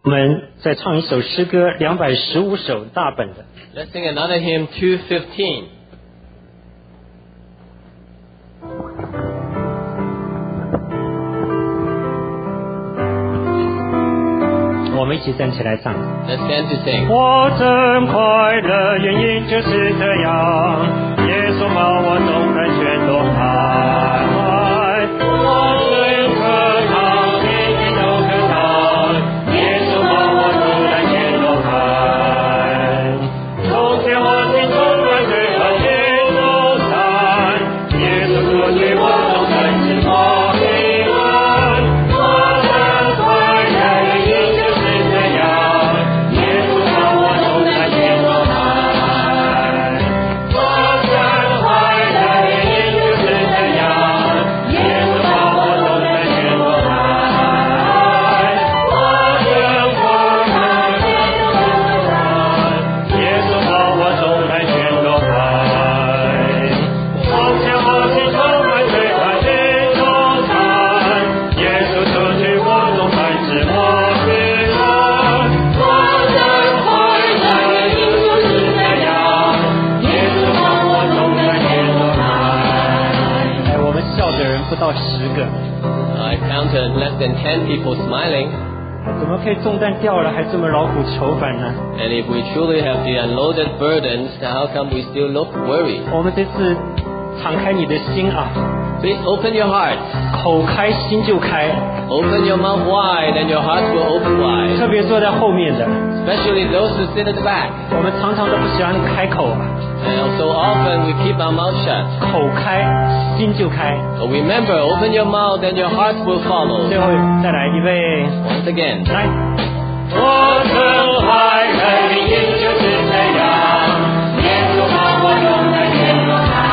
我们再唱一首诗歌215首大本的。 Let's sing another hymn, 215. 我们一起站起来唱。 Let's stand to sing. 我真快乐，原因就是这样，耶稣把我从人全都爱。我真可靠，天天都可靠，耶稣把我从人全都爱。从前我心充满罪恶与愁烦，耶稣除去我从人之魔平安。我真快乐，原因就是这样。 不到10个。 I counted less than 10 people smiling. 怎么可以重担掉了还这么劳苦愁烦呢？ And if we truly have the unloaded burdens, how come we still look worried? 我们这次敞开你的心啊， Please open your hearts. 口开心就开。 Open your mouth wide and your hearts will open wide. 特别坐在后面的， Especially those who sit at the back. 我们常常都不喜欢开口啊。 And so often we keep our mouth shut. 口开心就开。 But remember, open your mouth and your hearts will follow. 最后再来预备， Once again. 来。我真快乐，原因就是这样，耶稣把我从人间都爱。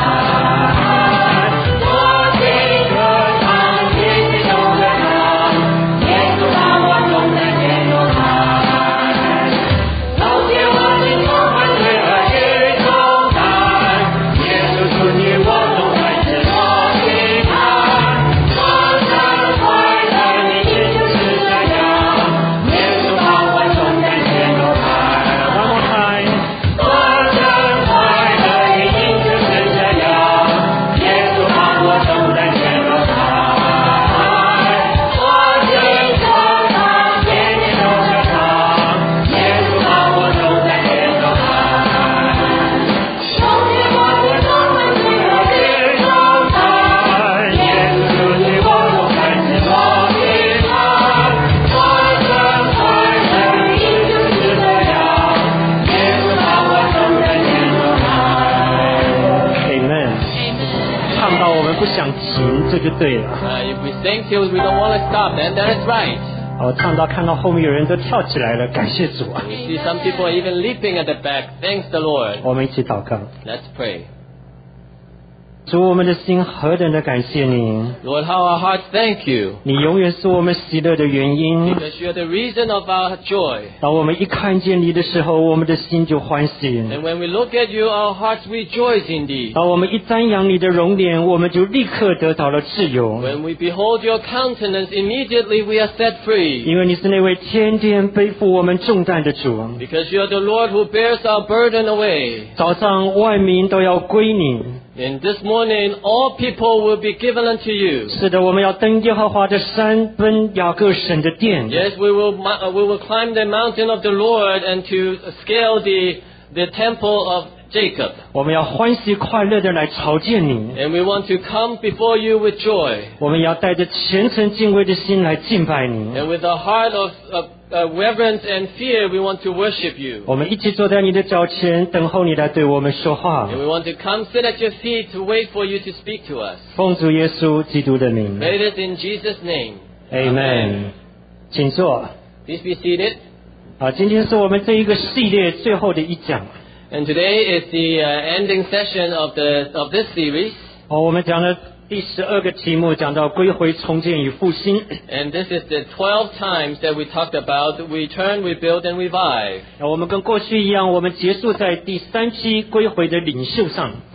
不想停，这就对了。 If we sing till we don't want to stop, then that is right. 唱到看到后面有人都跳起来了，感谢主啊！ We see some people are even leaping at the back. Thanks the Lord. 我们一起祷告。 Let's pray. 主，我们的心何等的感谢你！ Lord, how our hearts thank you. 你永远是我们喜乐的原因。 Because you are the reason of our joy. 当我们一看见你的时候，我们的心就欢喜。 And when we look at you, our hearts rejoice indeed. 当我们一瞻仰你的容脸，我们就立刻得到了自由。 When we behold your countenance, immediately we are set free. 因为你是那位天天背负我们重担的主。 Because you are the Lord who bears our burden away. 早上万民都要归你。 And this morning, all people will be given unto you. 是的，我们要登耶和华的山，奔雅各省的殿。 Yes, we will climb the mountain of the Lord and to scale the temple of Jacob. 我们要欢喜快乐的来朝见你。 And we want to come before you with joy. 我们要带着虔诚敬畏的心来敬拜你。 And with a heart of reverence and fear, we want to worship you. 我们一起坐在你的脚前，等候你来对我们说话。 And we want to come sit at your feet to wait for you to speak to us. 奉主耶稣基督的名 Pray this in Jesus' name. ，Amen。请坐。 Please be seated. 今天是我们这一个系列最后的一讲。 And today is the ending session of this series. 我们讲了第12个题目，讲到归回、重建与复兴。 And this is the 12 times that we talked about return, rebuild, and revive. 我们跟过去一样，我们结束在第3批归回的领袖上。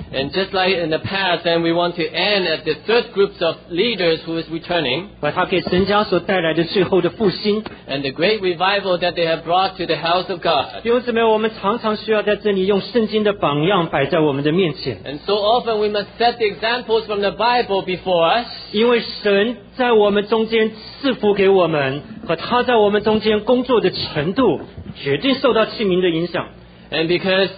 And just like in the past, then we want to end at the third groups of leaders who is returning, 把他给神家所带来的最后的复兴。 and the great revival that they have brought to the house of God. 弟兄姊妹，我们常常需要在这里用圣经的榜样摆在我们的面前， And so often we must set the examples from the Bible before us, 因为神在我们中间赐福给我们，和他在我们中间工作的程度，决定受到器皿的影响。 and because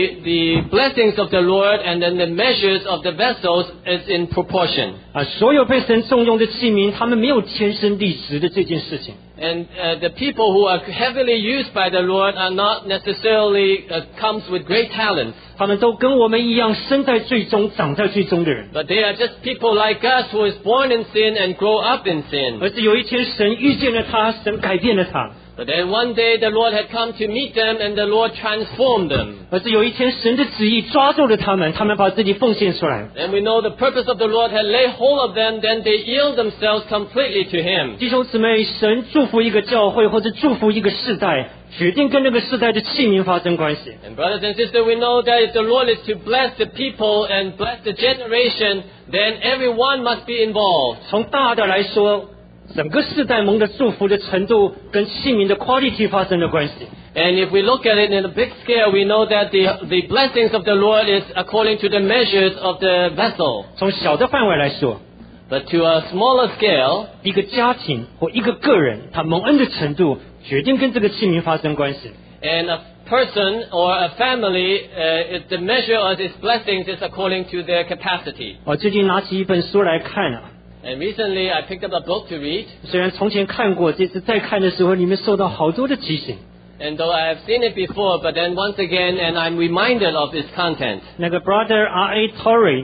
the blessings of the Lord and then the measures of the vessels is in proportion. 所有被神重用的器皿，他们没有天生丽质的这件事情。 And the people who are heavily used by the Lord are not necessarily comes with great talents. 他们都跟我们一样，生在最终，长在最终的人。 But they are just people like us who is born in sin and grow up in sin. 而是有一天，神遇见了他，神改变了他。 But then one day the Lord had come to meet them and the Lord transformed them. 而是有一天，神的旨意抓住了他们，他们把自己奉献出来。 And we know the purpose of the Lord had laid hold of them, then they yield themselves completely to Him. 弟兄姊妹，神祝福一个教会或者祝福一个世代，决定跟那个世代的器皿发生关系。 And brothers and sisters, we know that if the Lord is to bless the people and bless the generation, then everyone must be involved. 从大的来说，整个世代蒙的祝福的程度跟器皿的 quality 发生了关系。 And if we look at it in a big scale, we know that the blessings of the Lord is according to the measures of the vessel. 从小的范围来说， But to a smaller scale, 一个家庭或一个个人，他蒙恩的程度，决定跟这个器皿发生关系。 and a person or a family, the measure of its blessings is according to their capacity. 我最近拿起一本书来看啊， And recently I picked up a book to read, 虽然从前看过，这次再看的时候，里面受到好多的提醒。 and though I have seen it before, but then once again, and I'm reminded of its content. 那个 Brother R.A. Torrey，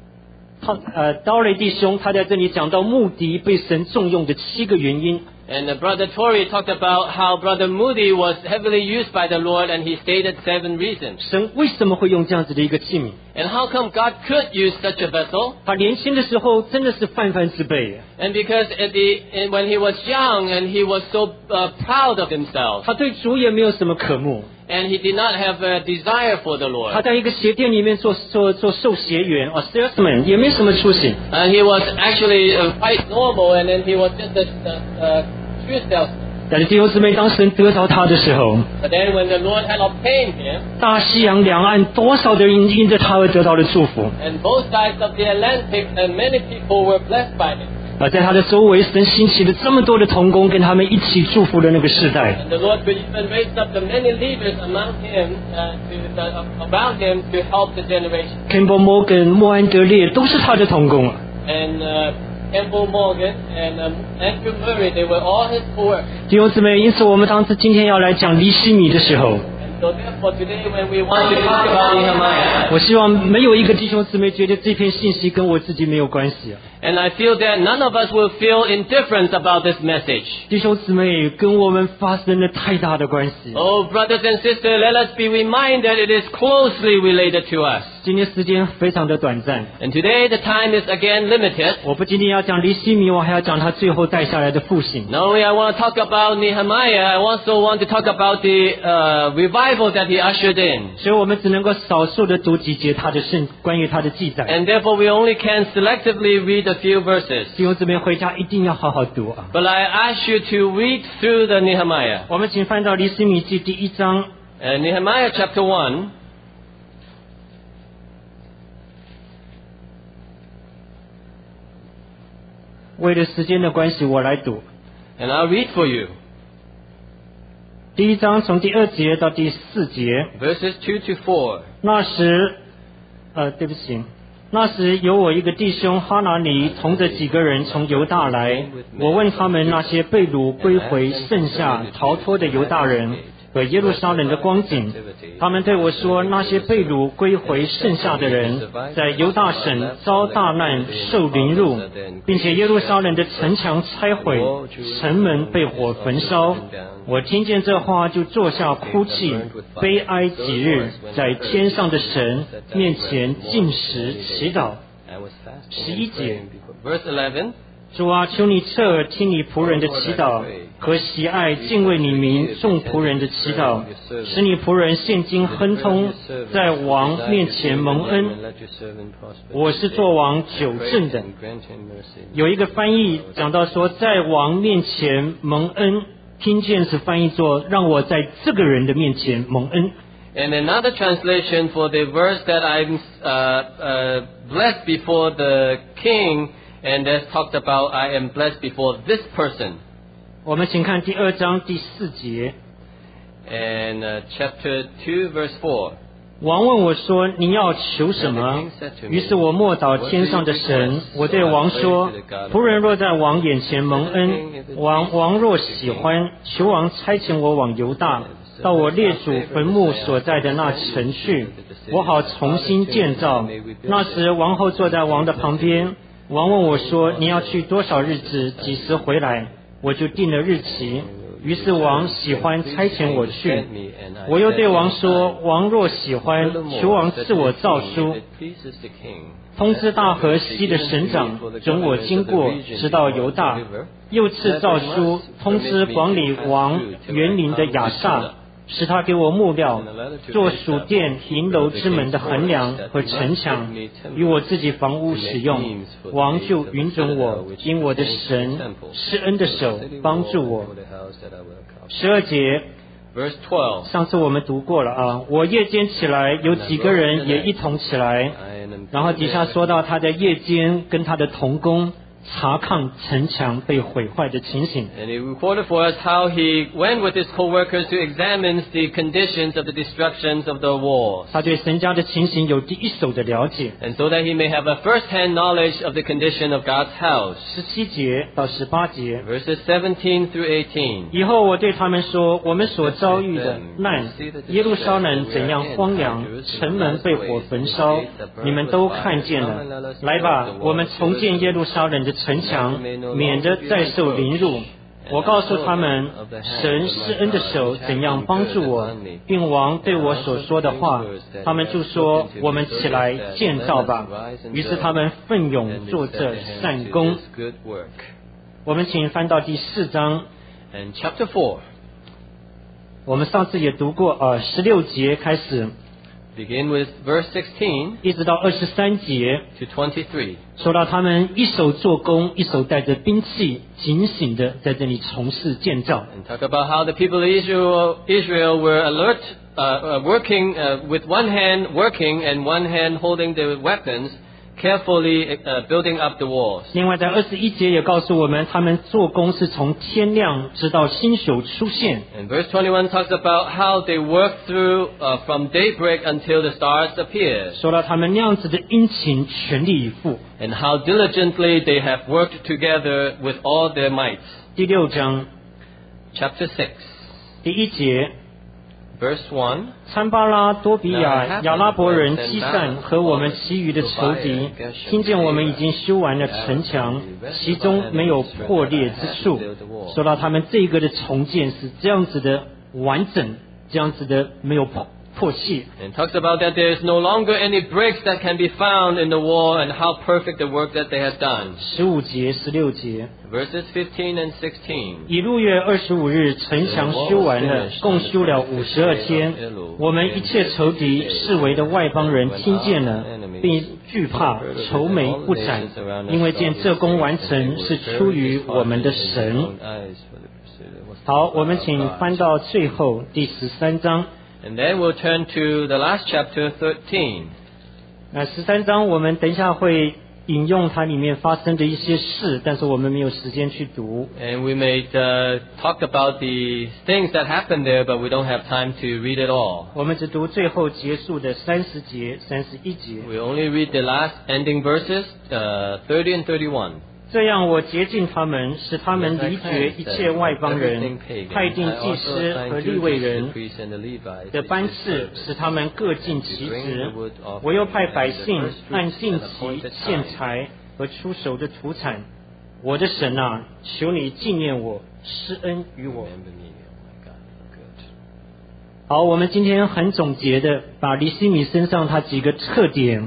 Torrey 弟兄，他在这里讲到穆迪被神重用的7个原因。 And Brother Torrey talked about how Brother Moody was heavily used by the Lord, and he stated 7 reasons. 神为什么会用这样子的一个器皿？ And how come God could use such a vessel? 他年轻的时候真的是泛泛之辈， And because when he was young and he was so proud of himself, 他对主也没有什么渴慕。 and he did not have a desire for the 他 Lord. 在一个鞋店里面做售鞋员salesman 也没什么出息。 And he was actually quite normal, and then he was just a shoe salesman. 但是弟兄姊妹，当神得着他的时候， But then when the Lord had obtained him, 大西洋两岸多少的人因着他而得到了祝福， and both sides of the Atlantic, and many people were blessed by him. 而在他的周围，神兴起了这么多的同工，跟他们一起祝福了那个世代。 And the Lord could even raise up the many leaders among him, around him to help the generation. Campbell Morgan、莫安德烈都是他的同工啊。 And Campbell Morgan and Andrew Murray, they were all his co-workers. 弟兄姊妹，因此我们当时今天要来讲尼希米的时候， So therefore today when we want to talk about Nehemiah, 我希望没有一个弟兄姊妹觉得这篇信息跟我自己没有关系啊。 and I feel that none of us will feel indifference about this message. 弟兄姊妹跟我们发生了太大的关系。 Oh, brothers and sisters, let us be reminded it is closely related to us. 今天时间非常的短暂， And today the time is again limited. 我不仅仅要讲尼希米，我还要讲他最后带下来的复兴。 Not only I want to talk about Nehemiah, I also want to talk about the revival that he ushered in. 所以我们只能够少数的读几节他的关于他的记载。 And therefore we only can selectively read a few verses. 弟兄姊妹回家一定要好好读啊！ But I ask you to read through the Nehemiah. 我们请翻到尼希米记第1章。 Nehemiah chapter 1. 为了时间的关系，我来读。 And I'll read for you. 第1章从第2节到第4节。 Verses 2 to 4. 那时，对不起，那时有我一个弟兄哈拿尼同着几个人从犹大来，我问他们那些被掳归回剩下逃脱的犹大人和耶路撒冷的光景，他们对我说，那些被掳归回剩下的人在犹大省遭大难受凌辱，并且耶路撒冷的城墙拆毁，城门被火焚烧。我听见这话就坐下哭泣，悲哀几日，在天上的神面前禁食祈祷。11节， Verse 11. 主啊，求你侧耳听你仆人的祈祷， 和喜爱敬畏你名众仆人的祈祷，使你仆人现今亨通，在王面前蒙恩。我是做王久正的。有一个翻译讲到说，在王面前蒙恩，听见是翻译作让我在这个人的面前蒙恩。 And another translation for the verse that I'm blessed before the king, and that's talked about I am blessed before this person. 我们请看第2章第4节。 And chapter 2 verse 4. 王问我说：“你要求什么？”于是我默祷天上的神，我对王说：“仆人若在王眼前蒙恩，王若喜欢，求王差遣我往犹大，到我列祖坟墓所在的那城去，我好重新建造。”那时王后坐在王的旁边。王问我说：“你要去多少日子？几时回来？”我就定了日期。于是王喜欢差遣我去。我又对王说：“王若喜欢，求王赐我诏书，通知大河西的省长，准我经过，直到犹大。又赐诏书，通知管理王园林的亚萨，使他给我木料，做属殿银楼之门的横梁和城墙，与我自己房屋使用。王就允准我，因我的神施恩的手帮助我。12节 Verse 12. 上次我们读过了啊。我夜间起来，有几个人也一同起来，然后底下说到他在夜间跟他的同工查看城墙被毁坏的情形。 And he recorded for us how he went with his co-workers to examine the conditions of the destructions of the walls. 他对神家的情形有第一手的了解。 And so that he may have a first-hand knowledge of the condition of God's house. 17节到18节。 Verses 17 through 18. 以后我对他们说：我们所遭遇的难，耶路撒冷怎样荒凉，城门被火焚烧，你们都看见了。来吧，我们重建耶路撒冷的城墙，免得再受凌辱。我告诉他们，神施恩的手怎样帮助我，并王对我所说的话，他们就说：我们起来建造吧。于是他们奋勇做这善工。我们请翻到第4章。 And chapter 4. 我们上次也读过16节开始， Begin with verse 16 一直到23节， to 23. 说到他们一手做工，一手带着兵器，警醒的在这里从事建造。 And talk about how the people of Israel were alert, working with one hand working and one hand holding the weapons, carefully building up the walls. 另外在21节也告诉我们，他们做工是从天亮直到星宿出现。 And verse 21 talks about how they worked through from daybreak until the stars appeared. 说到他们那样子的殷勤，全力以赴。 And how diligently they have worked together with all their might. 第6章 Chapter 6, 第1节， verse 1. 参巴拉、多比亚、亚拉伯人基散和我们其余的仇敌，听见我们已经修完了城墙，其中没有破裂之处。说到他们这个的重建是这样子的完整，这样子的没有破隙。 And talks about that there is no longer any breaks that can be found in the wall and how perfect the work that they have done. 15节、16节， Verses 15 and 16. 以6月25日城墙修完了，共修了52天。我们一切仇敌、视为的外邦人听见了，并惧怕，愁眉不展，因为见这工完成是出于我们的神。好，我们请翻到最后第13章。 And then we'll turn to the last chapter, 13. 那13章我们等一下会引用它里面发生的一些事，但是我们没有时间去读。 And we may talk about the things that happened there, but we don't have time to read it all. 我们只读最后结束的30节、31节。 We only read the last ending verses, 30 and 31. 这样我洁净他们，使他们离绝一切外邦人，派定祭司和利未人的班次，使他们各尽其职。我又派百姓按定期献财和出手的土产。我的神啊，求你纪念我，施恩于我。好，我们今天很总结的把尼希米身上他几个特点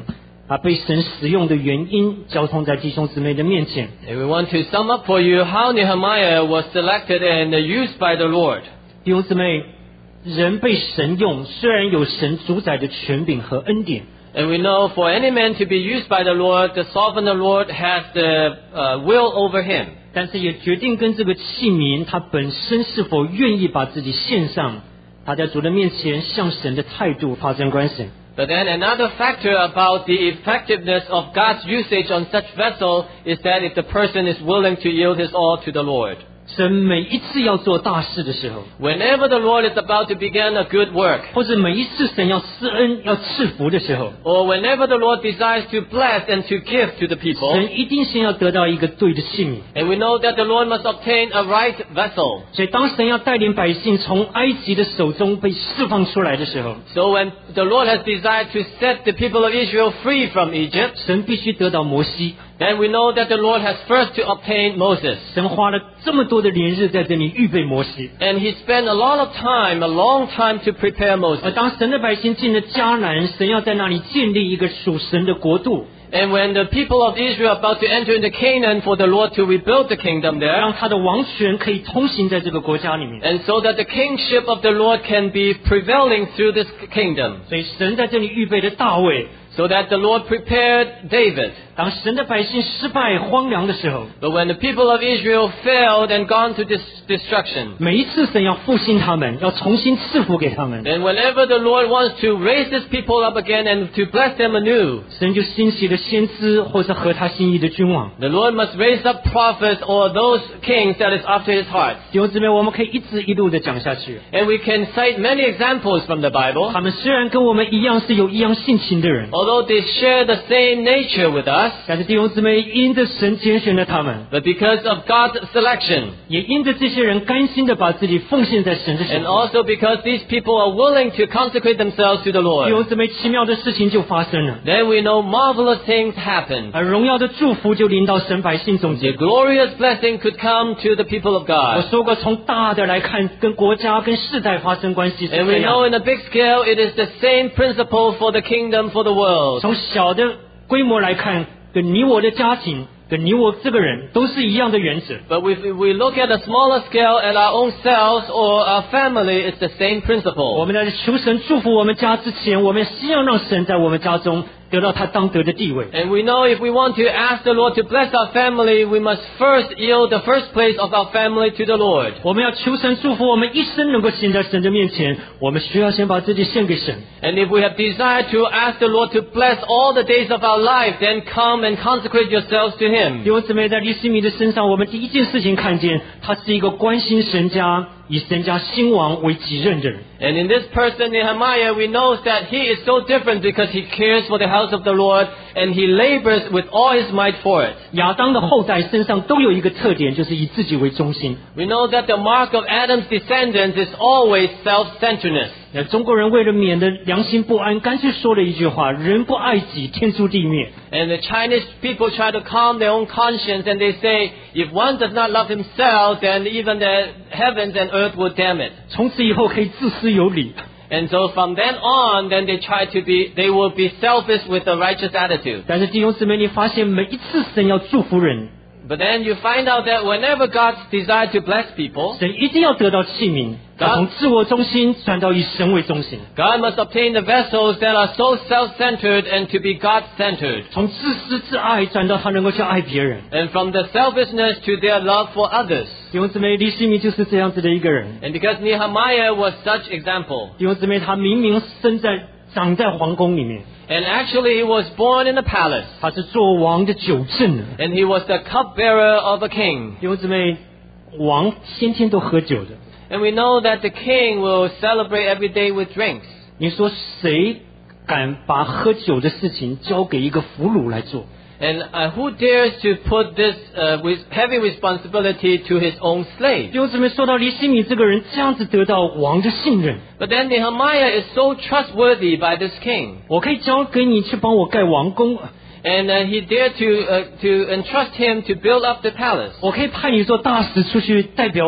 被神使用的原因交通在弟兄姊妹的面前。 And we want to sum up for you how Nehemiah was selected and used by the Lord. 弟兄姊妹，人被神用，虽然有神主宰的权柄和恩典， And we know for any man to be used by the Lord, the sovereign Lord has the will over him. 但是也决定跟这个器皿他本身是否愿意把自己献上，他在主的面前向神的态度发生关系。 But then another factor about the effectiveness of God's usage on such vessel is that if the person is willing to yield his all to the Lord. 神每一次要做大事的时候， Whenever the Lord is about to begin a good work, 或者每一次神要施恩要赐福的时候， or whenever the Lord desires to bless and to give to the people, 神一定先要得到一个对的器皿。 and we know that the Lord must obtain a right vessel. 所以当神要带领百姓从埃及的手中被释放出来的时候， So when the Lord has desired to set the people of Israel free from Egypt, 神必须得到摩西。 then we know that the Lord has first to obtain Moses. 神花了这么多的连日在这里预备摩西。 And he spent a lot of time, a long time to prepare 而 Moses. 当神的百姓进了迦南，神要在那里建立一个属神的国度， And when the people of Israel are about to enter into Canaan for the Lord to rebuild the kingdom there, 让他的王权可以通行在这个国家里面。 and so that the kingship of the Lord can be prevailing through this kingdom, 所以神在这里预备了大卫。 so that the Lord prepared David. 当神的百姓失败荒凉的时候， But when the people of Israel failed and gone to destruction, 每一次神要复兴他们，要重新赐福给他们， then whenever the Lord wants to raise his people up again and to bless them anew, 神就兴起了先知或者合他心意的君王。 the Lord must raise up prophets or those kings that is after his heart. 弟兄姊妹，我们可以一直一路的讲下去。 And we can cite many examples from the Bible. 他们虽然跟我们一样是有一样性情的人， Although they share the same nature with us, 但是弟兄姊妹因着神拣选了他们， but because of God's selection, 也因着这些人甘心的把自己奉献在神的手 and 中， also because these people are willing to consecrate themselves to the 弟兄 Lord, 姊妹奇妙的事情就发生了， then we know marvelous things happen. 而荣耀的祝福就临到神百姓中 The 间。 glorious blessing could come to the people of 我 God. 说过，从大的来看，跟国家、跟世代发生关系是 And 这 we 样 know in a big scale it is the same principle for the kingdom, for the world. 从小的规模来看，跟你我的家庭，跟你我这个人都是一样的原则。 But if we look at a smaller scale at our own selves or our family, it's the same 我 principle. 们在求神祝福我们家之前，我们先要让神在我们家中得到他当得的地位。 And we know if we want to ask the Lord to bless our family, we must first yield the first place of our family to the Lord. 我们要求神祝福我们一生能够行在神的面前，我们需要先把自己献给神。 And if we have desire to ask the Lord to bless all the days of our life, then come and consecrate yourselves to 弟 Him. 兄姊妹，在利西米的身上，我们第一件事情看见，他是一个关心神家、以神家兴亡为己任的人。 And in this person, Nehemiah, we know that he is so different because he cares for the house of the Lord and he labors with all his might for it. 亚当的后代身上都有一个特点，就是以自己为中心。 We know that the mark of Adam's descendants is always self-centeredness. 中国人为了免得良心不安，干脆说了一句话：人不爱己，天诛地灭。 And the Chinese people try to calm their own conscience and they say, if one does not love himself, then even the heavens and earth will damn it. 从此以后可以自私有理。 And so from then on, then they will be selfish with a righteous attitude. 但是弟兄姊妹，你发现每一次神要祝福人， But then you find out that whenever God desires to bless people, 神一定要得到器皿，要从自我中心转到以神为中心， God must obtain the vessels that are so self-centered and to be God-centered. 从自私自爱转到他能够去爱别人。 And from the selfishness to their love for others. 弟兄姊妹，利西米就是这样子的一个人。 And because Nehemiah was such example, 弟兄姊妹，他明明长在皇宫里面， and actually he was born in a palace, 他是做王的酒政的。 and he was the cupbearer of a king. 弟兄姊妹，王天天都喝酒的。 And we know that the king will celebrate every day with drinks. 你说谁敢把喝酒的事情交给一个俘虏来做？ And who dares to put this with heavy responsibility to his own slave? 弟兄姊妹，说到利西米这个人这样子得到王的信任， But then Nehemiah is so trustworthy by this king. 我可以交给你去帮我盖王宫， And he dared to entrust him to build up the palace. 我可以派你做大使出去代表我。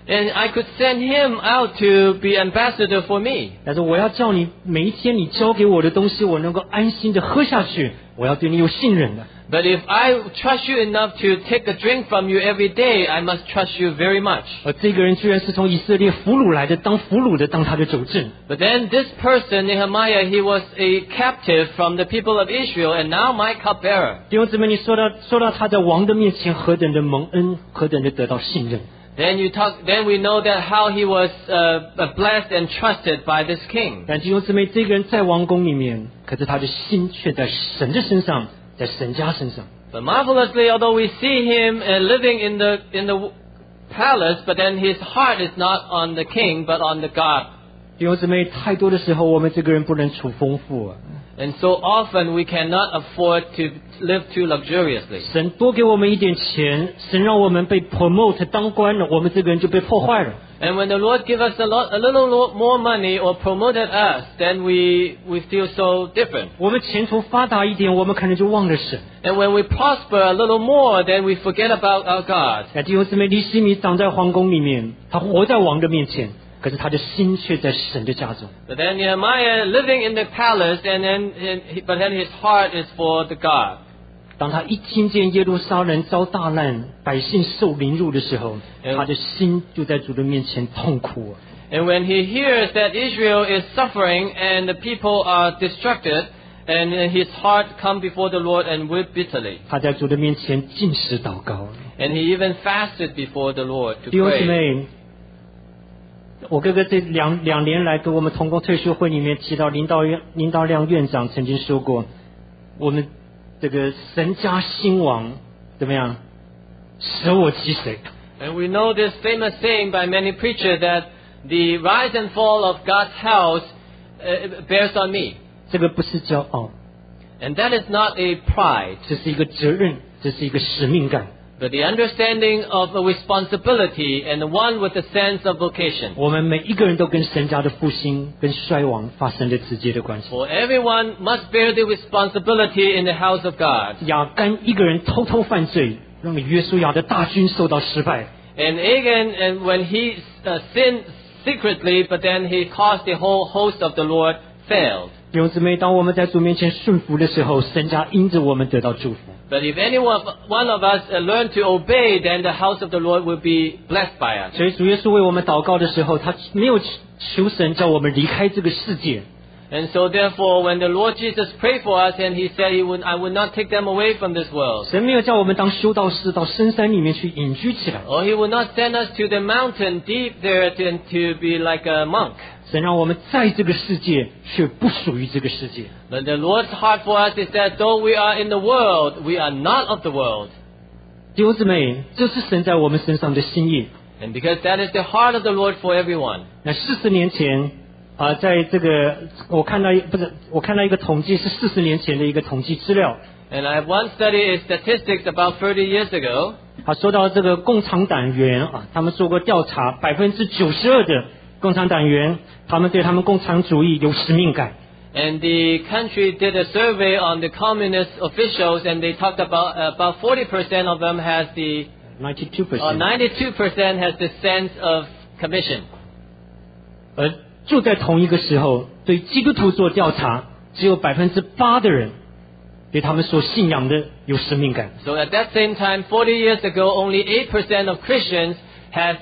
And I could send him out to be ambassador for me. 但是我要叫你每一天你交给我的东西，我能够安心的喝下去，我要对你有信任的。 But if I trust you enough to take a drink from you every day, I must trust you very much. 而这个人居然是从以色列俘虏来的，当俘虏的当他的主政。 But then this person, Nehemiah, he was a captive from the people of Israel, and now my cupbearer. 弟兄姊妹，你说到他在王的面前何等的蒙恩，何等的得到信任。 Then we know that how he was blessed and trusted by this king. 但弟兄姊妹，这个人在王宫里面，可是他的心却在神的身上，在神家身上。 But marvelously, although we see him living in the palace, but then his heart is not on the king, but on the God. 弟兄姊妹，太多的时候，我们这个人不能处丰富啊。 And so often we cannot afford to live too luxuriously. 神多给我们一点钱，神让我们被 promote 当官了，我们这个人就被破坏了。 And when the Lord gives us a little more money or promoted us, then we feel so different. 我们前途发达一点，我们可能就忘了神。 And when we prosper a little more, then we forget about our God. 那弟兄姊妹，尼希米长在皇宫里面，他活在王的面前，可是他的心却在神的家中。 But then Nehemiah living in the palace, but then his heart is for the God. 当他一听见耶路撒冷遭大难，百姓受凌辱的时候，他的心就在主的面前痛哭。 And when he hears that Israel is suffering and the people are distracted, and his heart come before the Lord and weep bitterly. 他在主的面前禁食祷告。 And he even fasted before the Lord to 弟兄姊 pray. 妹，我哥哥这两年来跟我们同工退休会里面提到林道亮院长曾经说过，我们这个神家兴亡怎么样，舍我其谁。 And we know this famous saying by many preachers that the rise and fall of God's house bears on me. 这个不是骄傲， And that is not a pride, 这是一个责任，这是一个使命感。 but the understanding of a responsibility and one with a sense of vocation. 我们每一个人都跟神家的复兴跟衰亡发生了直接的关系。 For everyone must bear the responsibility in the house of God. 亚干一个人偷偷犯罪，让约书亚的大军受到失败。 And Achan, and when he sinned secretly, but then he caused the whole host of the Lord failed. 弟兄姊妹，当我们在主面前顺服的时候，神家因着我们得到祝福。 But if one of us learn to obey, then the house of the Lord will be blessed by us. 所以主耶稣为我们祷告的时候，他没有求神叫我们离开这个世界， And so therefore, when the Lord Jesus prayed for us and he said I would not take them away from this world. 神没有叫我们当修道士到深山里面去隐居起来， Or he would not send us to the mountain deep there to be like a monk. 神让我们在这个世界却不属于这个世界。 But the Lord's heart for us is that though we are in the world, we are not of the world. 弟兄姊妹，这是神在我们身上的心意。 And because that is the heart of the Lord for everyone. 那40年前在这个我看到一个统计，是40年前的一个统计资料。 And I have one study is statistics about 30 years ago. 说到这个共产党员他们做过调查，92%的共产党员，他们对他们共产主义有使命感。 And the country did a survey on the communist officials, and they talked about 40% of them has the 92%。 92% has the sense of commission. 而就在同一个时候，对基督徒做调查，只有8%的人对他们所信仰的有使命感。 So at that same time, 40 years ago, only 8% of Christians has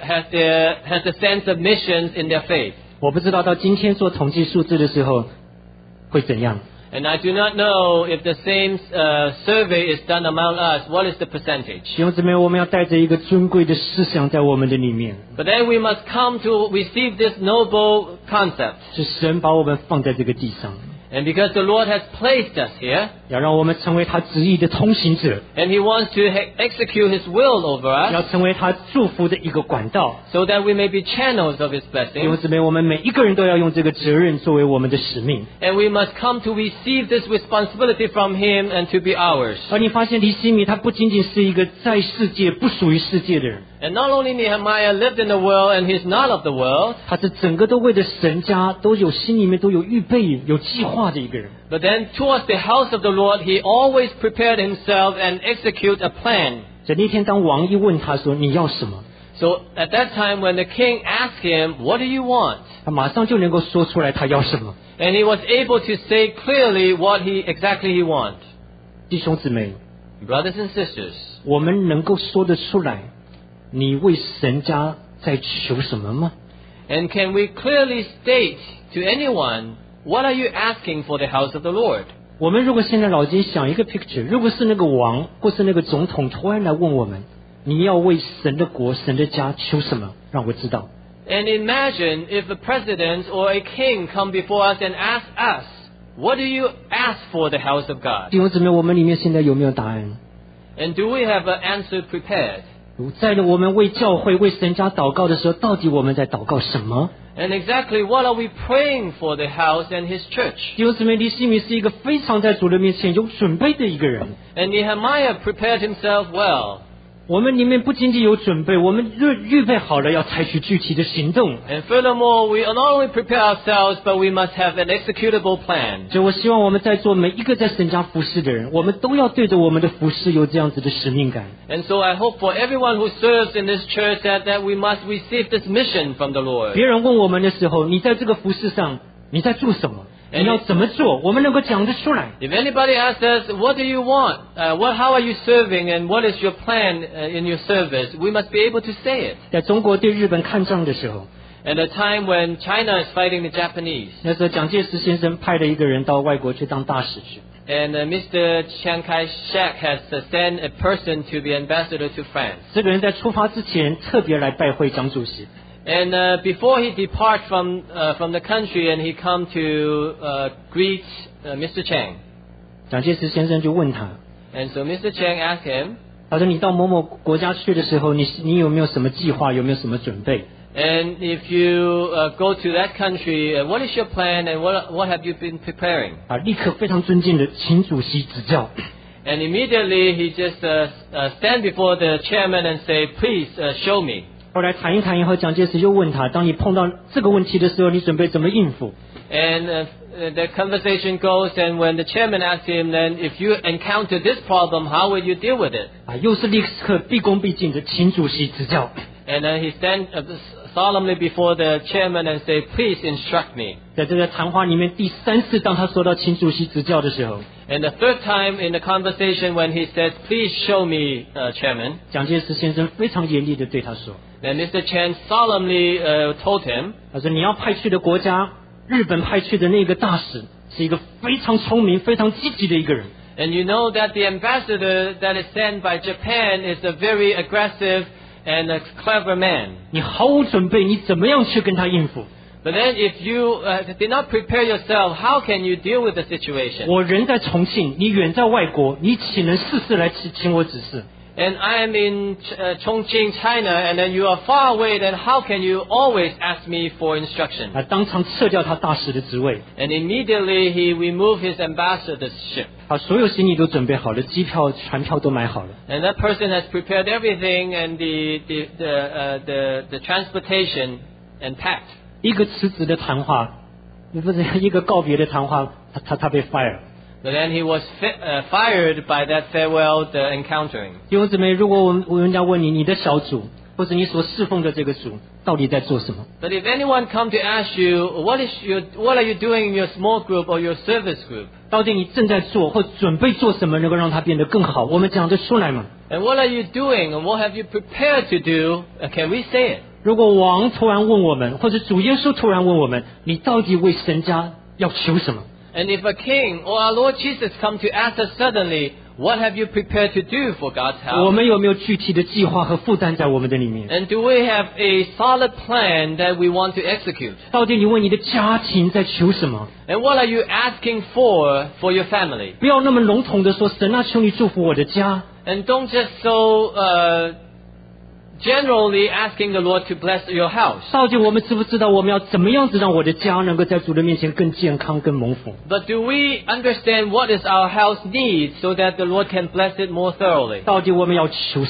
the sense of missions in their faith. 我不知道到今天做统计数字的时候会怎样。 And I do not know if the same survey is done among us. What is the percentage? 弟兄姊妹，我们要带着一个尊贵的思想在我们的里面， But then we must come to receive this noble concept. 是神把我们放在这个地上， And because the Lord has placed us here, 要让我们成为他旨意的通行者， and He wants to execute His will over 要 us, 成为他祝福的一个管道。 so that we may be channels of His 弟兄 blessings. 姊妹，我们每一个人都要用这个责任作为我们的使命。 And we must come to receive this responsibility from Him and to be ours. 而你发现尼希米他不仅仅是一个在世界不属于世界的人， And not only Nehemiah lived in the world and he's not of the world, 他是整个都为着神家都有心里面都有预备有计划的一个人。 but then towards the house of the Lord, he always prepared himself and execute a plan. 在那天当王一问他说你要什么， So at that time when the king asked him, "What do you want?" 他马上就能够说出来他要什么。 And he was able to say clearly what he exactly want. 弟兄姊妹， Brothers and sisters, 我们能够说得出来，你为神家在求什么吗？ and can we clearly state to anyone, what are you asking for the house of the Lord? 我们如果现在脑筋想一个 picture， 如果是那个王或是那个总统突然来问我们，你要为神的国、神的家求什么？让我知道。 And imagine if a president or a king come before us and ask us, what do you ask for the house of God? 弟兄姊妹，我们里面现在有没有答案？ And do we have an answer prepared? 在我们为教会、为神家祷告的时候，到底我们在祷告什么？ And exactly what are we praying for the house and his church? 弟兄姊妹，尼希米是一个非常在主的面前有准备的一个人。 And Nehemiah prepared himself well. 我们里面不仅仅有准备，我们预备好了要采取具体的行动。 And furthermore, we not only prepare ourselves, but we must have an executable plan. 所以我希望我们在座每一个在神家服侍的人，我们都要对着我们的服侍有这样子的使命感。 And so I hope for everyone who serves in this church that we must receive this mission from the Lord. 别人问我们的时候，你在这个服侍上你在做什么？你要怎么做？我们能够讲得出来。 If anybody asks us, what do you want? How are you serving? And what is your plan in your service? We must be able to say it. 在中国对日本抗战的时候， At a time when China is fighting the Japanese, 那时候蒋介石先生派了一个人到外国去当大使去。 and Mr. Chiang Kai-shek has sent a person to be ambassador to France. 这个人在出发之前特别来拜会蒋主席。 And before he depart from the country, and he come to greet Mr. Chiang. 蒋介石先生就问他， And so Mr. Chiang asked him, 他说：“你到某某国家去的时候，你有没有什么计划？有没有什么准备？” and if you go to that country, what is your plan, and what have you been preparing? 啊，立刻非常尊敬的请主席指教。 And immediately he just stand before the chairman and say, "Please show me." 后来谈一谈以后，蒋介石又问他：“当你碰到这个问题的时候，你准备怎么应付？” And the conversation goes, and when the chairman asked him, then if you encounter this problem, how will you deal with it? 啊，又是立刻毕恭毕敬的请主席指教。 And then he stand solemnly before the chairman and say, "Please instruct me." 在这个谈话里面，第三次当他说到请主席指教的时候， And the third time in the conversation when he said, "Please show me, chairman," 蒋介石先生非常严厉的对他说 then Mr. Chen solemnly told him,：“ 他说你要派去的国家，日本派去的那个大使是一个非常聪明、非常积极的一个人。 and you know that the ambassador that is sent by Japan is a very aggressive and a clever man. 你毫无准备，你怎么样去跟他应付？ But then if you did not prepare yourself, how can you deal with the situation? 我人在重庆，你远在外国，你岂能事事来请我指示？ And I am in Chongqing, China, and then you are far away, then how can you always ask me for instruction? 啊，当场撤掉他大使的职位。 And immediately he removed his ambassadorship. 啊，所有行李都准备好了，机票、船票都买好了。 And that person has prepared everything and the transportation and packed. 一个辞职的谈话，不是一个告别的谈话，他被 fire。 But then he was fired by that farewell encountering. 弟兄姊妹，如果我人家问你，你的小组或者你所侍奉的这个组到底在做什么？ But if anyone come to ask you, what are you doing in your small group or your service group? 到底你正在做或准备做什么，能够让它变得更好？我们讲得出来吗？ And what are you doing and what have you prepared to do? Can we say it? 如果王突然问我们，或者主耶稣突然问我们，你到底为神家要求什么？ And if a king or our Lord Jesus come to ask us suddenly, what have you prepared to do for God's 我 house? 们有没有具体的计划和负担在我们的里面？ And do we have a solid plan that we want to execute? 到底你为你的家庭在求什么？ And what are you asking for your family? 不要那么笼统的说，神啊，求你祝福我的家。 And don't just so generally asking the Lord to bless your house. 到底我们知不知道我们要怎么样子让我的家能够在主的面前更健康、更蒙福？ But do we understand what is our house needs so that the Lord can bless it more thoroughly? 到底我们要求什么？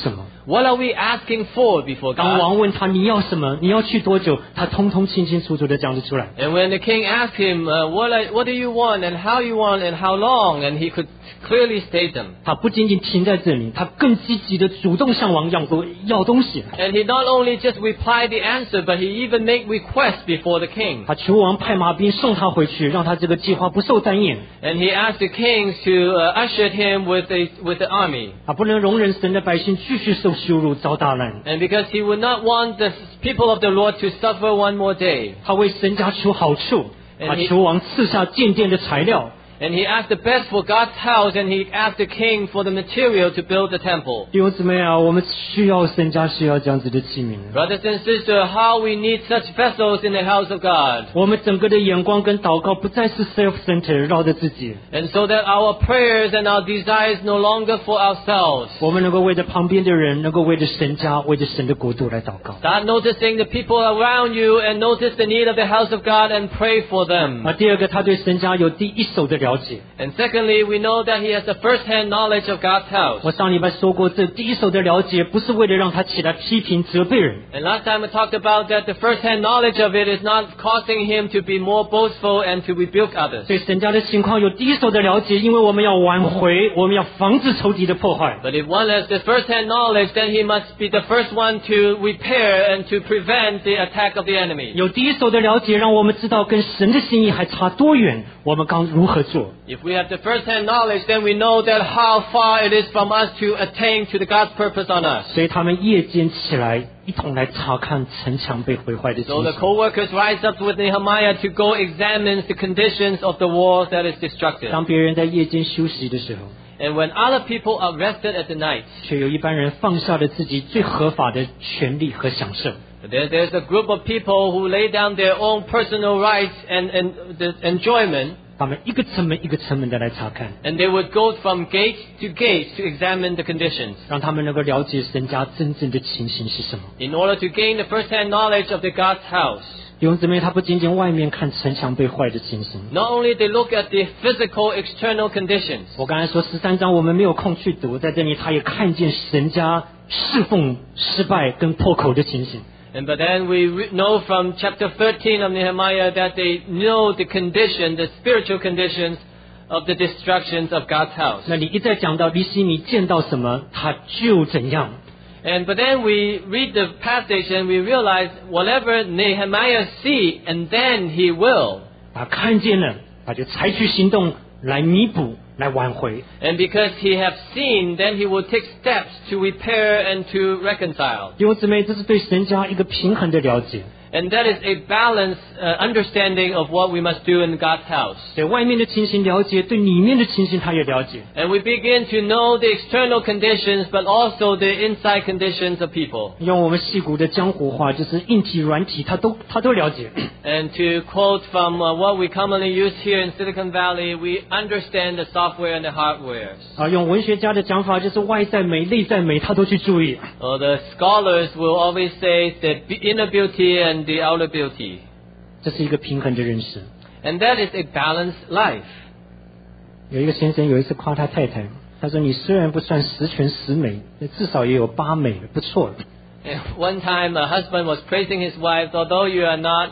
What are we asking for before 当 God? 王问他你要什么，你要去多久，他通通清清楚楚的讲得出来。 And when the king asked him, what do you want and how you want and how long, and he could clearly state them. 他不仅仅停在这里，他更积极的主动向王要东西。 And he not only just replied the answer, but he even made requests before the king. 他求王派马兵送他回去，让他这个计划不受单眼。 And he asked the kings to usher him with the army. 他不能容忍神的百姓继续受羞辱、遭大难。 And because he would not want the people of the Lord to suffer one more day. 他为神家求好处， And 他 he- 求王赐下建殿的材料。 And he asked the best for God's house, and he asked the king for the material to build the temple. 弟兄姊妹啊，我们需要神家需要这样子的器皿。 Brothers and sisters, how we need such vessels in the house of God. 我们整个的眼光跟祷告不再是 self-centered 绕着自己， And so that our prayers and our desires no longer for ourselves. 我们能够为着旁边的人，能够为着神家，为着神的国度来祷告。 Start noticing the people around you and notice the need of the house of God and pray for them. 第二个，他对神家有第一手的了解。 And secondly, we know that he has a first-hand knowledge of God's house. 我上礼拜说过，这第一手的了解不是为了让他起来批评责备人， And last time we talked about that the first-hand knowledge of it is not causing him to be more boastful and to rebuke others. 对神家的情况有第一手的了解，因为我们要挽回，我们要防止仇敌的破坏。 But if one has the first-hand knowledge, then he must be the first one to repair and to prevent the attack of the enemy. 有第一手的了解，让我们知道跟神的心意还差多远，我们刚如何做。 If we have the first-hand knowledge, then we know that how far it is from us to attain to the God's purpose on us. 所以他们夜间起来，一同来查看城墙被毁坏的情 So the 形。 co-workers rise up with Nehemiah to go examine the conditions of the walls that is destructive. 当别人在夜间休息的时候， And when other people are rested at the night, 却有一般人放下了自己最合法的权利和享受。 there's a group of people who lay down their own personal rights and the enjoyment, 他们一个城门一个城门的来查看， and they would go from gate to gate to examine the conditions 让他们能够了解神家真正的情形是什么。 in order to gain the first-hand knowledge of the God's house. 弟兄姊妹，他不仅仅外面看城墙被坏的情形。 Not only they look at the physical external conditions, 我刚才说13章我们没有空去读，在这里他也看见神家侍奉失败跟破口的情形。 but then we know from chapter 13 of Nehemiah that they know the condition, the spiritual conditions of the destructions of God's house. 那里一再讲到尼希米见到什么他就怎样。 But then we read the passage and we realize whatever Nehemiah see, and then he will. 他看见了，他就采取行动来弥补、来挽回。 And because he have seen, then he will take steps to repair and to reconcile. 弟兄姊妹，这是对神家一个平衡的了解。 And that is a balanced understanding of what we must do in God's house. 对外面的情形了解，对里面的情形他也了解。 And we begin to know the external conditions, but also the inside conditions of people. 用我们戏骨的江湖话，就是硬体、软体，他都了解。 And to quote from what we commonly use here in Silicon Valley, we understand the software and the hardware. 用文学家的讲法，就是外在美、内在美，他都去注意。 The scholars will always say the inner beauty and the outer beauty. 这是一个平衡的认识。 And that is a balanced life. 有一个先生有一次夸他太太，他说：“你虽然不算十全十美，至少也有8美，不错了。” And one time a husband was praising his wife, although you are not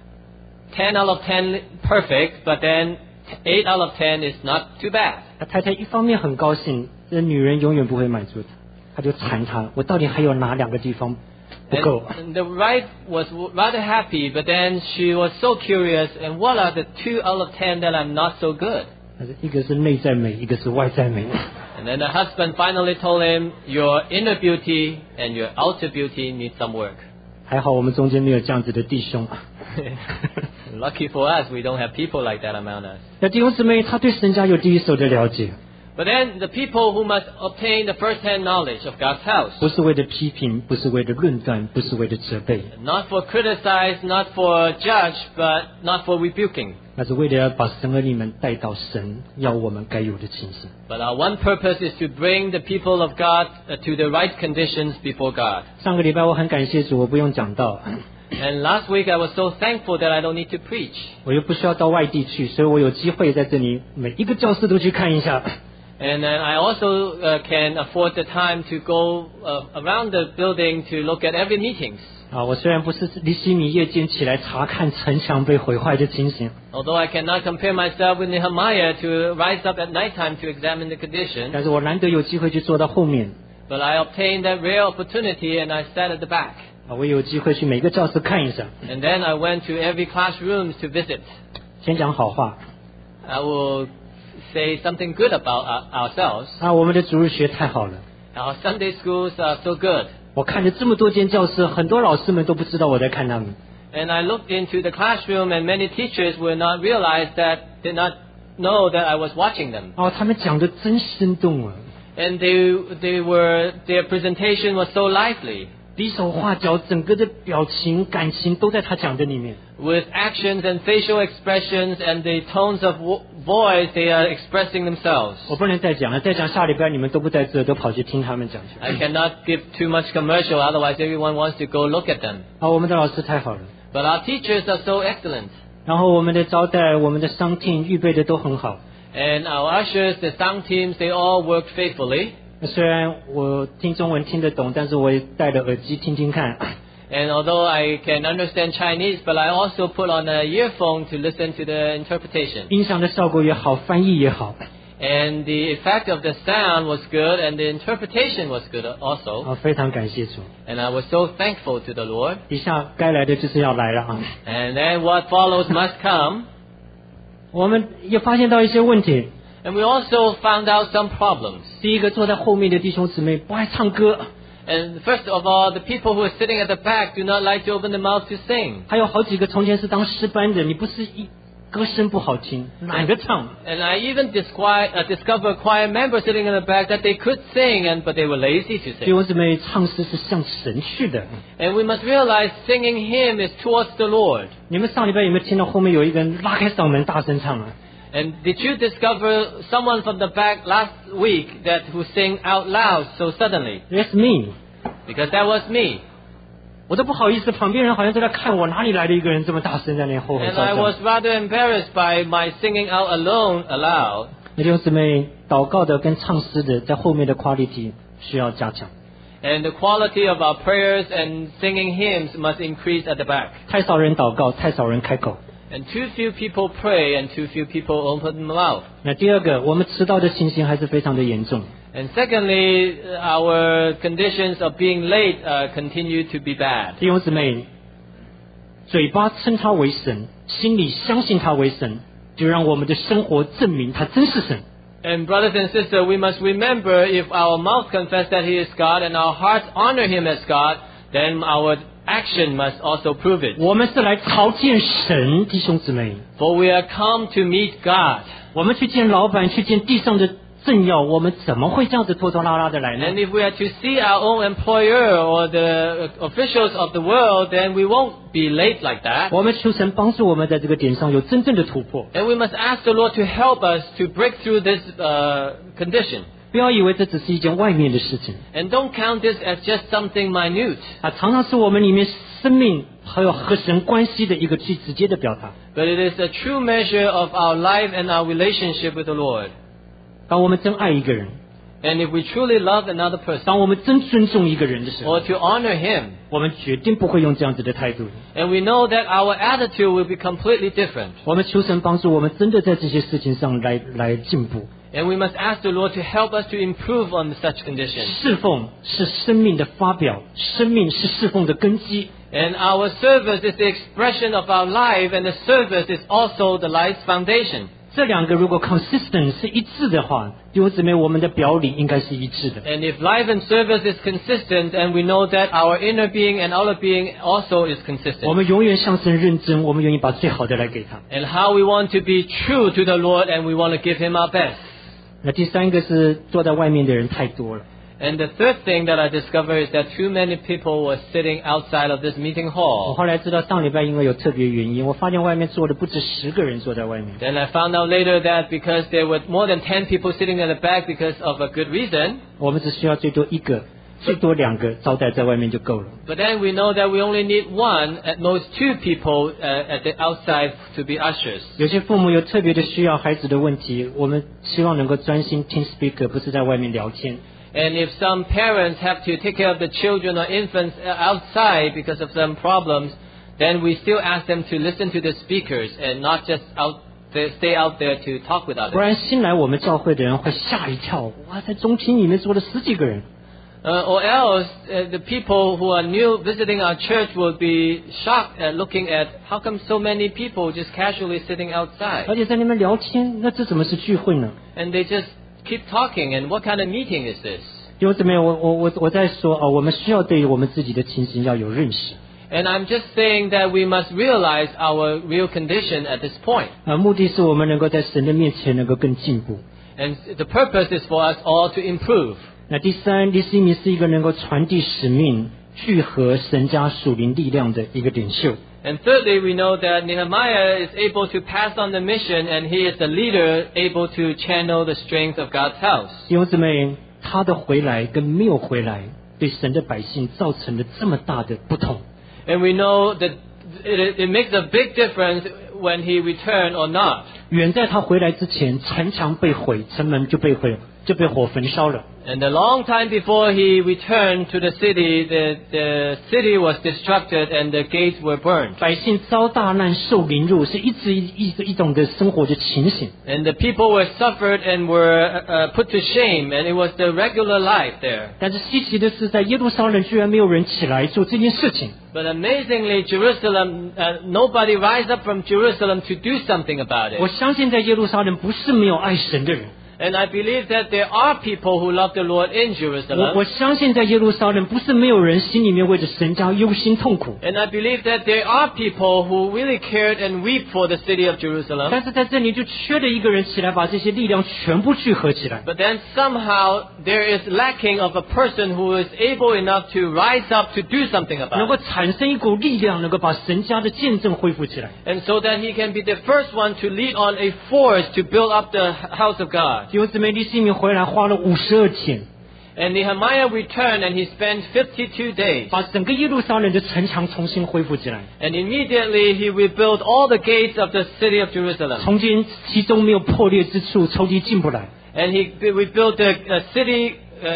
10 out of 10 perfect, but then 8 out of 10 is not too bad. 他太太一方面很高兴，这女人永远不会满足他，他就缠他，我到底还有哪2个地方不够？ And the wife was rather happy, but then she was so curious, and what are the 2 out of 10 that I'm not so good? 一个是内在美，一个是外在美。 And then the husband finally told him, your inner beauty and your outer beauty need some work. 还好我们中间没有这样子的弟兄。 Lucky for us, we don't have people like that among us. 那弟兄姊妹，他对神家有第一手的了解， But then the people who must obtain the first-hand knowledge of God's house, 不是为了批评，不是为了论断，不是为了责备， not for criticize, not for judge, but not for rebuking. 那是为了要把神儿女们带到神要我们该有的情形。 But our one purpose is to bring the people of God to the right conditions before God. 上个礼拜我很感谢主，我不用讲道， And last week I was so thankful that I don't need to preach. 我又不需要到外地去，所以我有机会在这里每一个教室都去看一下。 And then I also can afford the time to go around the building to look at every meetings. 我虽然不是离西米夜间起来查看城墙被毁坏的情形， Although I cannot compare myself with Nehemiah to rise up at nighttime to examine the condition, 但是我难得有机会去坐到后面， but I obtained that rare opportunity and I sat at the back. 我有机会去每个教室看一下， And then I went to every classroom to visit. 先讲好话。 I will say something good about ourselves. 我们的主日学太好了， Our Sunday schools are so good. 我看着这么多间教室，很多老师们都不知道我在看他们。 And I looked into the classroom and many teachers did not know that I was watching them. 他们讲的真生动啊， And their presentation was so lively. 比手画脚，整个的表情、感情都在他讲的里面。 With actions and facial expressions and the tones of voice, they are expressing themselves. 我不能再讲了，再讲下礼拜你们都不在这，都跑去听他们讲去。 I cannot give too much commercial, otherwise everyone wants to go look at them. 我们的老师太好了， But our teachers are so excellent. 然后我们的招待、我们的商厅预备的都很好。 And our ushers, the sound teams, they all worked faithfully. 虽然我听中文听得懂，但是我也戴着耳机听听看。 And although I can understand Chinese, but I also put on a earphone to listen to the interpretation. 音响的效果也好，翻译也好。 And the effect of the sound was good, and the interpretation was good also. 非常感谢主。 And I was so thankful to the Lord. 以下该来的就是要来了啊！ And then what follows must come. 我们也发现到一些问题。 And we also found out some problems. 第一个，坐在后面的弟兄姊妹不爱唱歌。 And first of all, the people who are sitting at the back do not like to open their mouth to sing. 还有好几个从前是当诗班的，你不是歌声不好听，懒得唱。 And I even discovered choir members sitting in the back that they could sing, but they were lazy to 弟 sing. 兄姊妹，唱诗是向神去的。 And we must realize singing hymn is towards the Lord. 你们上礼拜有没有听到后面有一个人拉开嗓门大声唱啊？ And did you discover someone from the back last week who sang out loud so suddenly? That's me。 Because that was me. 我都不好意思，旁边人好像都在看我，哪里来的一个人这么大声在那后面 And I 叫 was rather embarrassed by my singing out alone aloud. 弟兄姊妹，祷告的跟唱诗的在后面的 quality 需要加强。 And the quality of our prayers and singing hymns must increase at the back. 太少人祷告，太少人开口。 And too few people pray and too few people open their mouth. 那第二个，我们迟到的情形还是非常的严重。 And secondly, our conditions of being late continue to be bad. 弟兄姊妹，嘴巴称他为神，心里相信他为神，就让我们的生活证明他真是神。 And brothers and sisters, we must remember if our mouth confess that He is God and our hearts honor Him as God, then our action must also prove it. 我们是来朝见神，弟兄姊妹。 For we are come to meet God. 我们去见老板，去见地上的政要，我们怎么会这样子拖拖拉拉的来呢？ And if we are to see our own employer or the officials of the world, then we won't be late like that. 我们求神帮助我们在这个点上有真正的突破。 And we must ask the Lord to help us to break through this condition. 不要以为这只是一件外面的事情， And don't count this as just something minute. 常常是我们里面生命还有和神关系的一个最直接的表达。 But it is a true measure of our life and our relationship with the Lord. 当我们真爱一个人， And if we truly love another person, 当我们真尊重一个人的时候， or to honor him, 我们决定不会用这样子的态度。 and we know that our attitude will be completely different. 我们求神帮助我们，真的在这些事情上来进步。 And we must ask the Lord to help us to improve on such conditions. 侍奉是生命的发表，生命是侍奉的根基。 And our service is the expression of our life, and the service is also the life's foundation. 这两个如果 consistent 是一致的话，弟兄姊妹，我们的表里应该是一致的。 And if life and service is consistent, and we know that our inner being and outer being also is 我 consistent. 们永远向神认真，我们愿意把最好的来给他。 And how we want to be true to the Lord, and we want to give Him our best. 那第三个是坐在外面的人太多了。 And the third thing that I discovered is that too many people were sitting outside of this meeting 我 hall. 后来知道上礼拜因为有特别原因，我发现外面坐的不止10个人坐在外面。 Then I found out later that because there were more than 10 people sitting at the back because of a good reason, 我们只需要最多一个最多2个招待在外面就够了。 But then we know that we only need one, at most 2 people at the outside to be ushers. 有些父母有特别的需要孩子的问题，我们希望能够专心听 speaker， 不是在外面聊天。 And if some parents have to take care of the children or infants outside because of some problems, then we still ask them to listen to the speakers and not just stay out there to talk with 不 others. 然新来我们教会的人会吓一跳，哇，在中庭里面坐了10几个人。 Or else, the people who are new visiting our church will be shocked at looking at how come so many people just casually sitting 而 outside. 且在那边聊天，那这怎么是聚会呢？ And they just keep talking. And what kind of meeting is this? 弟兄姊妹，我在说我们需要对于我们自己的情形要有认识。 And I'm just saying that we must realize our real condition at this point. 目的是我们能够在神的面前能够更进步。 And the purpose is for us all to improve. 那第三，利西米是一个能够传递使命、聚合神家属灵力量的一个领袖。 And thirdly, we know that Nehemiah is able to pass on the mission, and he is the leader able to channel the strength of God's house. 弟兄姊妹，他的回来跟没有回来，对神的百姓造成了这么大的不同。 And we know that it makes a big difference when he returned or not. 远在他回来之前，城墙被毁，城门就被火焚烧了。 And a long time before he returned to the city, the city was destructed and the gates were burned. 百姓遭大难受凌辱，是一种的生活的情形。 And the people were suffered and were put to shame, and it was the regular life there. 但是稀奇的是，在耶路撒冷居然没有人起来做这件事情。 But amazingly, Jerusalem, nobody rise up from Jerusalem to do something about 我 it. 相信在耶路撒冷不是没有爱神的人， And I believe that there are people who love the Lord in 我 Jerusalem. 相信在耶路撒冷不是没有人心里面为着神家忧心痛苦。 And I believe that there are people who really cared and weep for the city of 但 Jerusalem. 是在这里就缺了一个人起来，把这些力量全部聚合起来。 But then somehow there is lacking of a person who is able enough to rise up to do something 能 about 够 it. 产生一股力量，能够把神家的见证恢复起来。 And so that he can be the first one to lead on a force to build up the house of God. 弟兄姊妹，利西米回来花了52天， And Nehemiah returned and he spent 52 days. 把整个耶路撒冷的城墙重新恢复起来。 And immediately he rebuilt all the gates of the city of Jerusalem. 从今其中没有破裂之处，仇敌进不来。 And he rebuilt the city,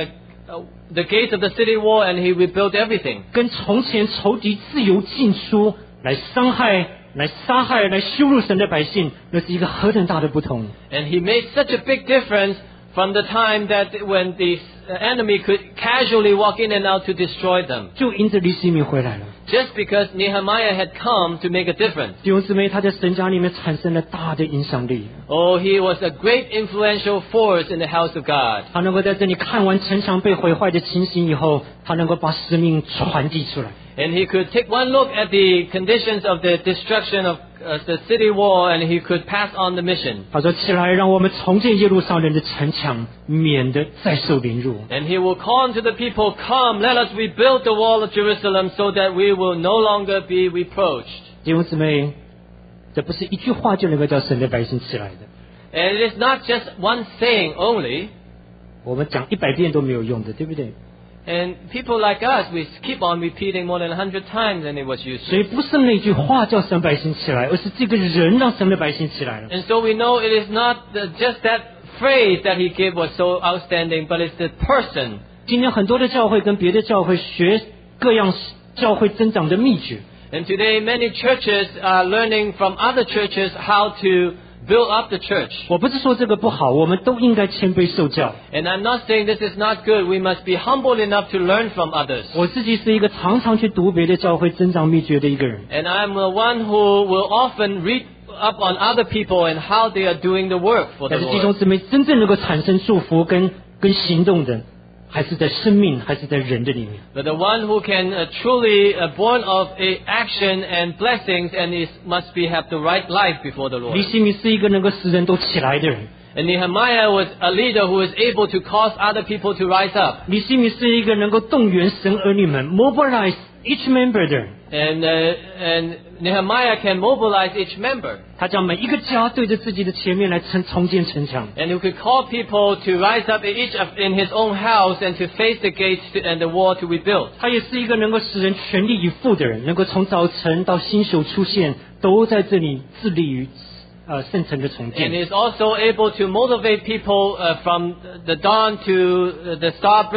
the gates of the city wall, and he rebuilt everything. 跟从前仇敌自由进出，来伤害、来杀害、来羞辱神的百姓，那是一个何等大的不同！ And he made such a big difference from the time that when the enemy could casually walk in and out to destroy them. 就因着利西米回来了， Just because Nehemiah had come to make a difference. 弟兄姊妹，他在神家里面产生了大的影响力。 Oh, he was a great influential force in the house of God. 他能够在这里看完城墙被毁坏的情形以后，他能够把使命传递出来。 And he could take one look at the conditions of the destruction of the city wall, and he could pass on the mission. 他说：“起来，让我们重建耶路撒冷的城墙，免得再受凌辱。” And he will call unto the people, "Come, let us rebuild the wall of Jerusalem so that we will no longer be reproached." 弟兄姊妹，这不是一句话就能够叫神的百姓起来的。 And it is not just one saying only. 我们讲100遍都没有用的，对不对？ And people like us, we keep on repeating more than 100 times, and it was 所以 useless. 不是那句话叫神百姓起来，而是这个人让神的百姓起来了。 And so we know it is not just that phrase that he gave was so outstanding, but it's the person. 今天很多的教会跟别的教会学各样教会增长的秘诀， And today many churches are learning from other churches how to build up the church. 我不是说这个不好，我们都应该谦卑受教。 And I'm not saying this is not good. We must be humble enough to learn from others. 我自己是一个常常去读别的教会增长秘诀的一个人。 And I'm the one who will often read up on other people and how they are doing the work for the 但是弟兄 Lord. 姊妹真正能够产生祝福跟行动的，还是在生命，还是在人的里面。 But the one who can truly born of a action and blessings and must have the right life before the 利 Lord. 西米是一个能够使人都起来的人。 And Nehemiah was a leader who was able to cause other people to rise up. 利西米是一个能够动员神儿女们 mobilize each member 的人。 And Nehemiah can mobilize each member. 他叫每一个家对着自己的前面来重建城墙。 And he could call people to rise up in his own house and to face the gates and the wall to rebuild. 他也是一个能够使人全力以赴的人，能够从早晨到星宿出现，都在这里致力于圣城的重 And 建。 he is also able to motivate people from the dawn to the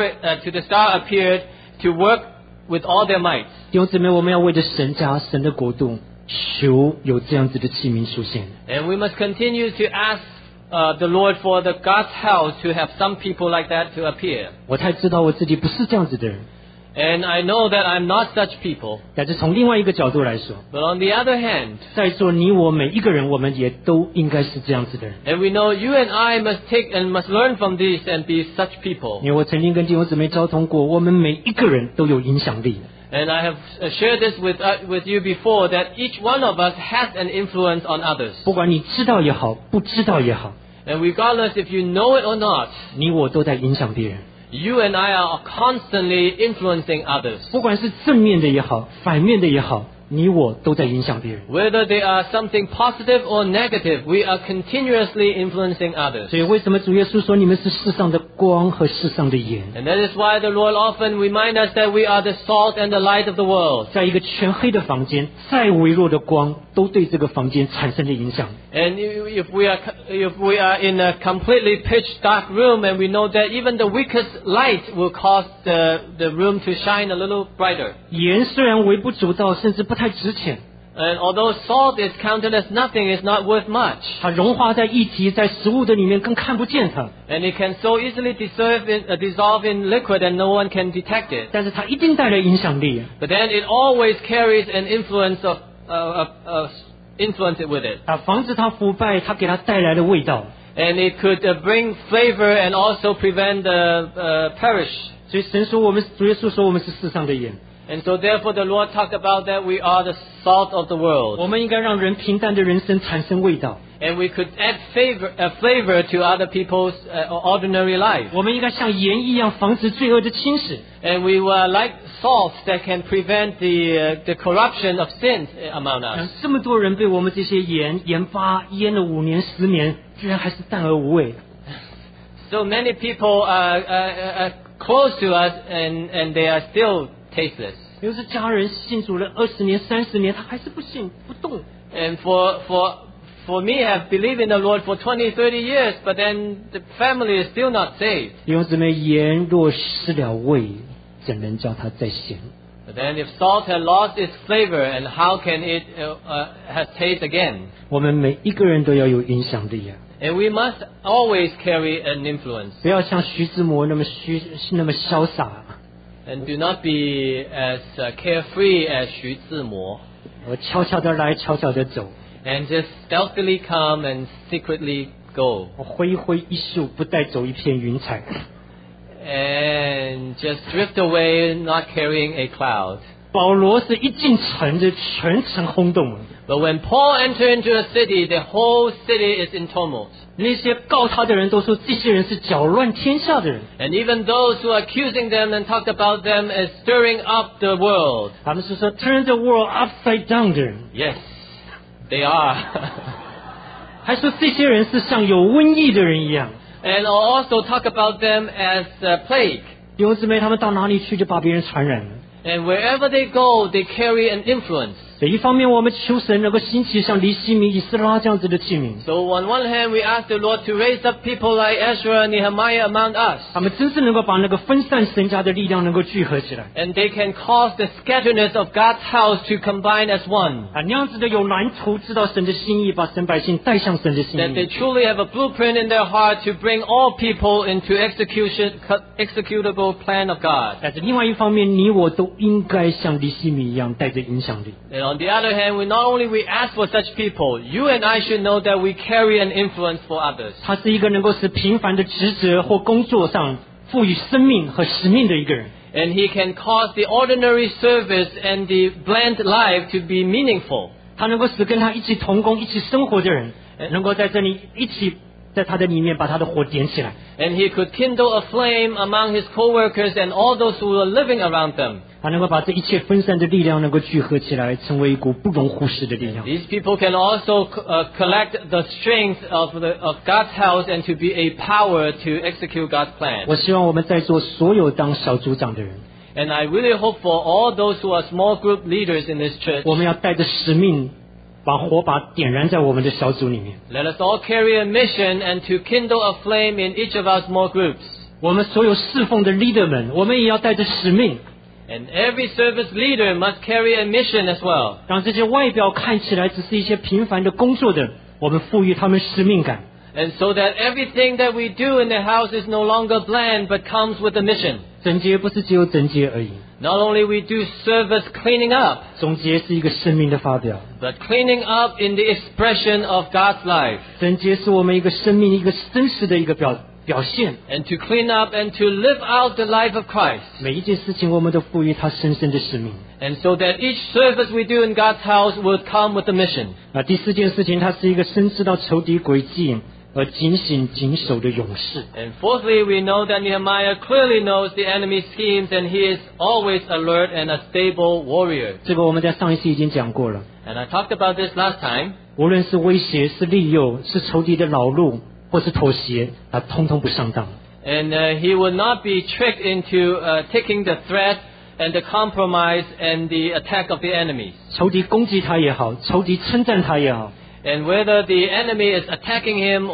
star appeared to work with all their might. 弟兄姊妹，我们要为着神家、神的国度，求有这样子的器皿出现。 And we must continue to ask the Lord for the God's house to have some people like that to appear. 我才知道我自己不是这样子的人， And I know that I'm not such people. 但是从另外一个角度来说， But on the other hand, 在座你我每一个人，我们也都应该是这样子的人。 and we know you and I must take and must learn from this and be such people. 因为我曾经跟弟兄姊妹交通过，我们每一个人都有影响力。 And I have shared this with you before, that each one of us has an influence on others. 不管你知道也好，不知道也好， And regardless if you know it or not, 你我都在影响别人。 you and I are constantly influencing others. 不管是正面的也好，反面的也好，你我都在影响别人。 Whether they are something positive or negative, we are continuously influencing others. 所以为什么主耶稣说你们是世上的光和世上的盐？ And that is why the Lord often reminds us that we are the salt and the light of the world. 在一个全黑的房间，再微弱的光都对这个房间产生了影响。 And if we are in a completely pitch dark room, and we know that even the weakest light will cause the room to shine a little brighter. 盐虽然微不足道，甚至不太值钱， And although salt is counted as nothing, it's not worth much. 它融化在液体、在食物的里面，更看不见它。 And it can so easily dissolve in liquid and no one can detect it. 但是它一定带来影响力。 But then it always carries an influence with it. 防止它腐败，它给它带来的味道。 And it could bring flavor and also prevent perish. 所以神说主耶稣说我们是世上的盐。 And so therefore the Lord talked about that we are the salt of the world. 我们应该让人平淡的人生产生味道。 And we could add flavor to other people's ordinary life. 我们应该像盐一样防止罪恶的侵蚀。 And we were like salt that can prevent the corruption of sins among 让 us. 这么多人被我们这些盐巴腌了5年10年，居然还是淡而无味。 So many people are close to us and they are still tasteless. 比如是家人信主了20年30年，他还是不信不动。 And for me, I've believed in the Lord for 20, 30 years, but then the family is still not saved. 弟兄姊妹，盐若失了味，怎能叫它再咸？ But then if salt has lost its flavor, and how can it has taste again? 我们每一个人都要有影响力啊！ And we must always carry an influence. 不要像徐志摩那么潇洒。 And do not be as carefree as Xu Zimo. 我悄悄的来，悄悄的走。 And just stealthily come and secretly go. 我挥一挥衣袖，不带走一片云彩。 And just drift away, not carrying a cloud. 保罗是一进城就全城轰动了。 But when Paul entered into a city, the whole city is in tumult. 那些告他的人都说这些人是搅乱天下的人。 And even those who are accusing them and talked about them as stirring up the world. 他们是说 turn the world upside down 的人， Yes, they are. 还说这些人是像有瘟疫的人一样。 And also talk about them as a plague. 弟兄姊妹，他们到哪里去就把别人传染了。 And wherever they go, they carry an influence. 所以一方面我们求神能够兴起像尼希米、以斯拉这样子的器皿， So on one hand, we ask the Lord to raise up people like Ezra and Nehemiah among us. 他们真是能够把那个分散神家的力量能够聚合起来。 And they can cause the scatteredness of God's house to combine as one. 那样子的有蓝图，知道神的心意，把神百姓带向神的心 That they 意。 truly have a blueprint in their heart to bring all people into executable plan of God. 但是另外一方面，你我都应该像尼希米一样带着影响力。 And on the other hand, we not only we ask for such people, you and I should know that we carry an influence for others. 他是一个能够使平凡的职责或工作上赋予生命和使命的一个人。 And he can cause the ordinary service and the bland life to be meaningful. 他能够使跟他一起同工、一起生活的人，能够在这里一起在他的里面把他的火点起来。 And he could kindle a flame among his co-workers and all those who were living around them. 他能够把这一切分散的力量能够聚合起来，成为一股不容忽视的力量。 These people can also collect the strength of God's house and to be a power to execute God's plan. 我希望我们在座所有当小组长的人， And I really hope for all those who are small group leaders in this church, 我们要带着使命，把火把点燃在我们的小组里面。 let us all carry a mission and to kindle a flame in each of our small groups. 我们所有侍奉的 leader 们，我们也要带着使命， And every service leader must carry a mission as well. 让这些外表看起来只是一些平凡的工作的，我们赋予他们使命感。 And so that everything that we do in the house is no longer bland but comes with a mission. 整洁不是只有整洁而已， Not only we do service cleaning up, 总洁是一个生命的发表， but cleaning up in the expression of God's life. 整洁是我们一个生命一个真实的一个表现。 And to clean up and to live out the life of Christ. 每一件事情我们都赋予它深深的使命。 And so that each service we do in God's house will come with a mission. 第四件事情，它是一个深知到仇敌诡计而警醒谨守的勇士。 And fourthly, we know that Nehemiah clearly knows the enemy's schemes and he is always alert and a stable warrior. 这个我们在上一次已经讲过了。 And I talked about this last time. 无论是威胁、是利诱、是仇敌的老路，或是妥协，他通通不上当。 And he will not be tricked into taking the threat and the compromise and the attack of the enemies. 仇敌攻击他也好，仇敌称赞他也好， And whether the enemy is attacking him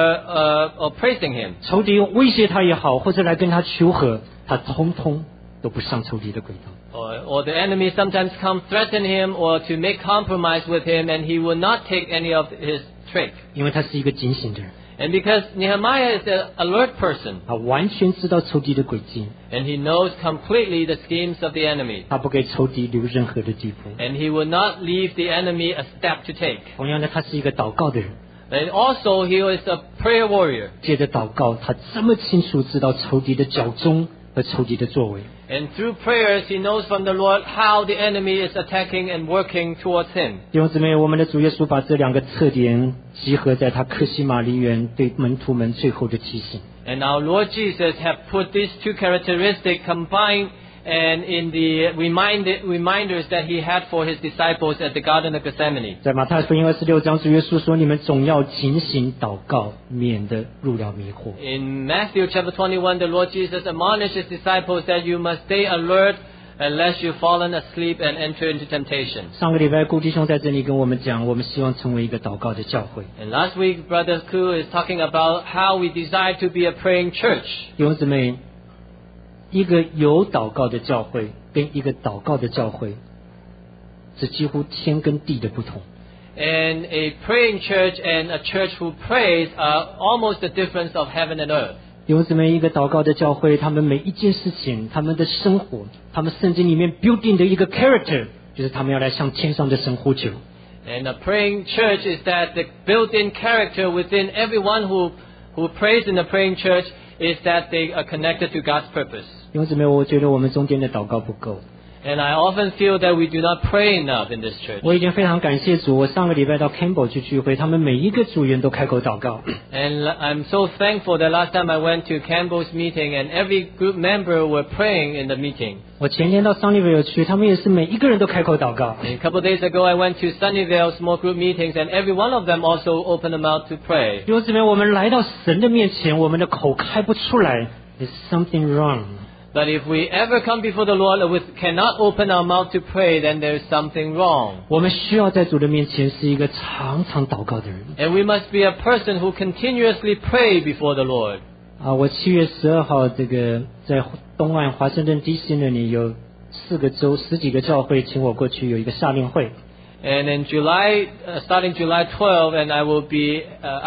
or praising him, 仇敌威胁他也好，或者来跟他求和，他通通都不上仇敌的轨道。 or the enemy sometimes come threaten him or to make compromise with him, and he will not take any of his trick. 因为他是一个警醒的人， And because Nehemiah is an alert person, 他完全知道仇敌的诡计， and he knows completely the schemes of the enemy, 他不给仇敌留任何的地步。 and he will not leave the enemy a step to take. 同样的，他是一个祷告的人， And also he is a prayer warrior. 借着祷告，他这么清楚知道仇敌的脚踪和仇敌的作为。 And through prayers, he knows from the Lord how the enemy is attacking and working towards him. 弟兄姊妹，我们的主耶稣把这两个特点集合在他克西马尼园对门徒们最后的提醒。 And our Lord Jesus have put these two characteristics combined and in the reminders that he had for his disciples at the Garden of Gethsemane. 在马太福音26章，主耶稣说：“你们总要警醒祷告，免得入了迷惑。” In Matthew chapter 21, the Lord Jesus admonished his disciples that you must stay alert unless you've fallen asleep and enter into temptation. 上个礼拜，顾弟兄在这里跟我们讲，我们希望成为一个祷告的教会。 And last week, Brother Ku is talking about how we desire to be a praying church. 弟兄姊妹，一个有祷告的教会跟一个祷告的教会，是几乎天跟地的不同。 And a praying church and a church who prays are almost the difference of heaven and earth. 弟兄姊妹，一个祷告的教会，他们每一件事情，他们的生活，他们圣经里面 building 的一个 character，就是他们要来向天上的神呼求。 And a praying church is that the built-in character within everyone who prays in the praying church is that they are connected to God's purpose. 弟兄姊妹，我觉得我们中间的祷告不够。 And I often feel that we do not pray enough in this church. 我已经非常感谢主，我上个礼拜到 Campbell 去聚会，他们每一个组员都开口祷告。 And I'm so thankful that last time I went to Campbell's meeting and every group member were praying in the meeting. 我前天到 Sunnyvale 去，他们也是每一个人都开口祷告。 And a couple of days ago I went to Sunnyvale small group meetings and every one of them also opened their mouth to pray. 弟兄姊妹，我们来到神的面前，我们的口开不出来 ，There's something wrong。 But if we ever come before the Lord and we cannot open our mouth to pray, then there is something wrong. 我们需要在主的面前是一个常常祷告的人。 And we must be a person who continuously pray before the Lord. 我7月12号这个在东岸华盛顿 DC 那里有4个州10几个教会请我过去有一个夏令会。 And in July, starting July 12, and I will be,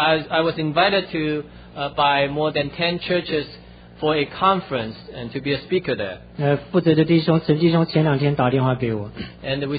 I was invited to by more than 10 churches for a conference and to be a speaker there. 负责的弟兄陈弟兄前2天打电话给我， And the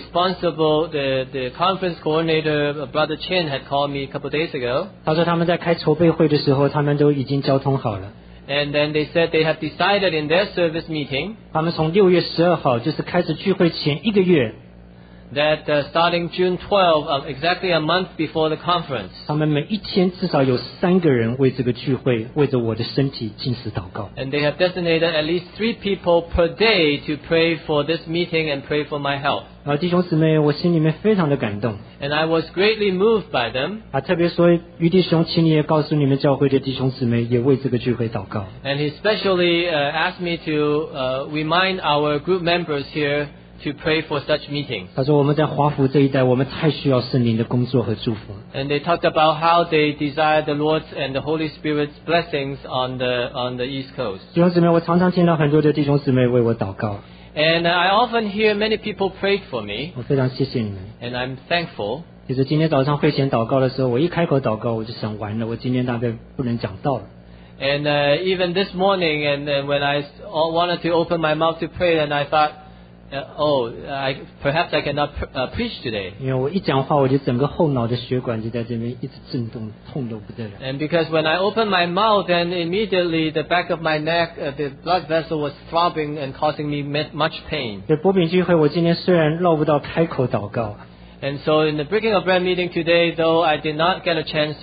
conference coordinator, Brother Chin, had called me a couple of days ago. 他说他们在开筹备会的时候，他们都已经交通好了。 And then they said they have decided in their service meeting, 他们从6月12号，就是开始聚会前1个月， that starting June 12, exactly a month before the conference, 他们每一天至少有3个人为这个聚会，为着我的身体禁食祷告。 and they have designated at least 3 people per day to pray for this meeting and pray for my health. 弟兄姊妹，我心里面非常的感动。 And I was greatly moved by them. 特别说于弟兄，请你也告诉你们教会的弟兄姊妹，也为这个聚会祷告。 And he especially asked me to remind our group members here to pray for such meetings. 他说我们在华府这一带，我们太需要圣灵的工作和祝福。 And they talked about how they desire the Lord's and the Holy Spirit's blessings on the East Coast. 弟兄姊妹，我常常听到很多的弟兄姊妹为我祷告， And I often hear many people prayed for me, 我非常谢谢你们。 and I'm thankful. 其实今天早上会前祷告的时候，我一开口祷告，我就想完了，我今天大概不能讲道了。 And even this morning, and when I wanted to open my mouth to pray, and I thought, perhaps I cannot preach today. 因为我一讲话，我就整个后脑的血管就在这边一直震动，痛得不得了。 And because when I opened my mouth, then immediately the back of my neck, the blood vessel was throbbing and causing me much pain. 对波饼聚会，我今天虽然绕不到开口祷告， And so in the Breaking of Bread meeting today, though I did not get a chance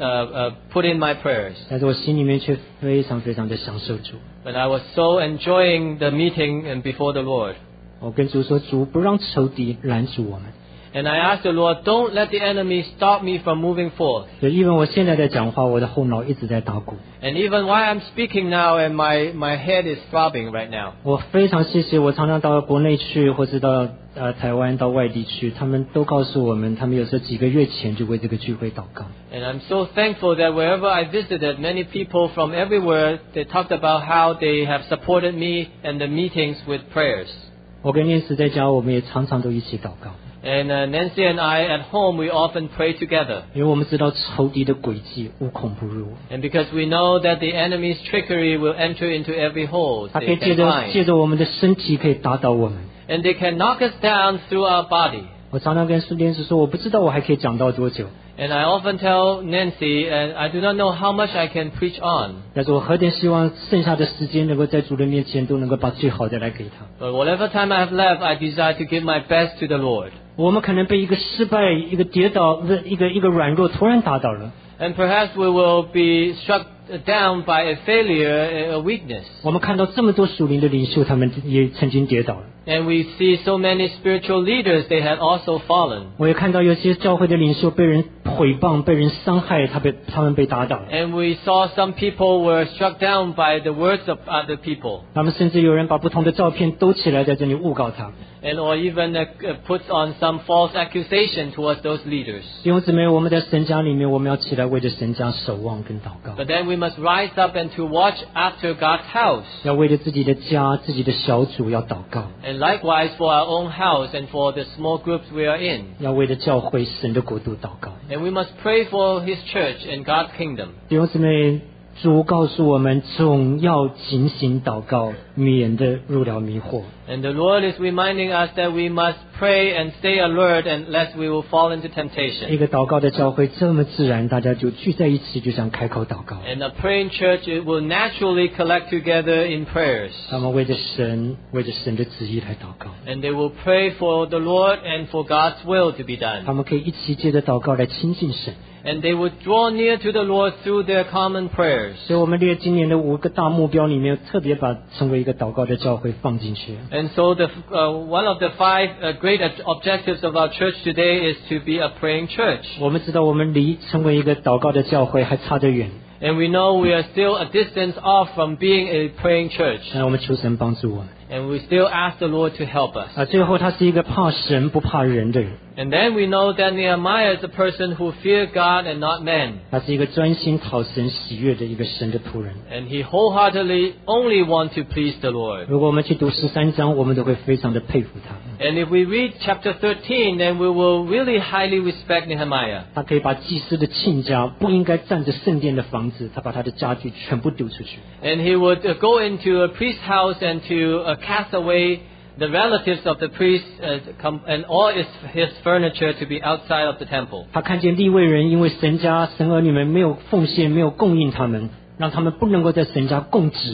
to put in my prayers, 但是我心里面却非常非常的享受主。 but I was so enjoying the meeting and before the Lord. 我跟主说，主不让仇敌拦阻我们。 And I asked the Lord, don't let the enemy stop me from moving forth. 对，因为我现在在讲话，我的后脑一直在打鼓。 And even while I'm speaking now, and my head is throbbing right now. 我非常谢谢，我常常到国内去，或是到台湾、到外地去，他们都告诉我们，他们有时候几个月前就为这个聚会祷告。 And I'm so thankful that wherever I visited, many people from everywhere, they talked about how they have supported me and the meetings with prayers. 我跟念慈在家，我们也常常都一起祷告， And Nancy and I at home, we often pray together. 因为我们知道仇敌的诡计无孔不入， And because we know that the enemy's trickery will enter into every hole 他可 they 以借 can 着 find. 我们的身体可以打倒我们。 And they can knock us down through our body. 我常常跟念慈说，我不知道我还可以讲到多久， And I often tell Nancy, and I do not know how much I can preach on. 但是我何等希望剩下的时间能够在主的面前都能够把最好的来给他。 But whatever time I have left, I desire to give my best to the Lord. 我们可能被一个失败、一个跌倒、一个软弱突然打倒了。 And perhaps we will be struck down by a failure, a weakness. 我们看到这么多属灵的领袖，他们也曾经跌倒了。 And we see so many spiritual leaders, they had also fallen. 我也看到有些教会的领袖被人毁谤、被人伤害，他们被打倒了。 And we saw some people were struck down by the words of other people. 他们甚至有人把不同的照片兜起来，在这里诬告他。 And or even puts on some false accusation towards those leaders. 弟兄姊妹，我们在神家里面，我们要起来为着神家守望跟祷告， But then we must rise up and to watch after God's house. 要为着自己的家、自己的小组要祷告， And likewise for our own house and for the small groups we are in. 要为着教会、神的国度祷告。 And we must pray for His church and God's kingdom. 弟兄姊妹，主告诉我们，总要警醒祷告，免得入了迷惑。 And the Lord is reminding us that we must pray and stay alert and lest we will fall into 一 temptation. 个祷告的教会这么自然，大家就聚在一起，就像开口祷告。 And a praying church it will naturally collect together in prayers. 他们为着神的旨意来祷告。 And they will pray for the Lord and for God's will to be 他 done. 们可以一起借着祷告来亲近神。 And they would draw near to the Lord through their common prayers. 所以我们列今年的5个大目标里面，特别把成为一个祷告的教会放进去。 And so one of the 5 great objectives of our church today is to be a praying church. 我们知道我们离成为一个祷告的教会还差得远， And we know we are still a distance off from being a praying church. 那我们求神帮助我们。 And we still ask the Lord to help us. 最后他是一个怕神不怕人的人， And then we know that Nehemiah is a person who feared God and not man. 他是一个专心讨神喜悦的一个神的仆人。 And he wholeheartedly only want to please the Lord. 如果我们去读13章，我们都会非常的佩服他。 And if we read chapter 13, then we will really highly respect Nehemiah. 他可以把祭司的亲家不应该占着圣殿的房子，他把他的家具全部丢出去。 And he would go into a priest's house and to cast away the relatives of the priest and all his furniture to be outside of the temple. 他看见利未人因为神儿女们没有奉献，没有供应他们，让他们不能够在神家供职，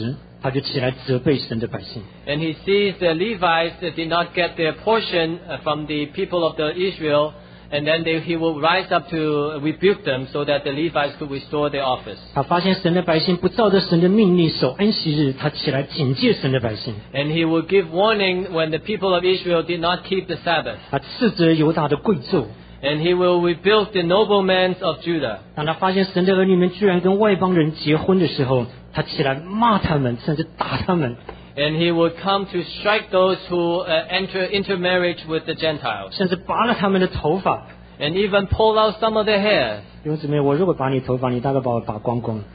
他就起来责备神的百姓。 And he sees the Levites that did not get their portion from the people of the Israel, and then he will rise up to rebuke them so that the Levites could restore their office. 他发现神的百姓不照着神的命令守安息日，他起来警戒神的百姓。 And he will give warning when the people of Israel did not keep the Sabbath. 他斥责犹大的贵胄。 And he will rebuke the noblemen of Judah. 当他发现神的儿女们居然跟外邦人结婚的时候，他起来骂他们，甚至打他们， And he would come to strike those who enter intermarriage with the Gentiles. 甚至拔了他们的头发。 And even pull out some of their hair. 弟兄姊妹，我如果拔你头发，你大概把我拔光光。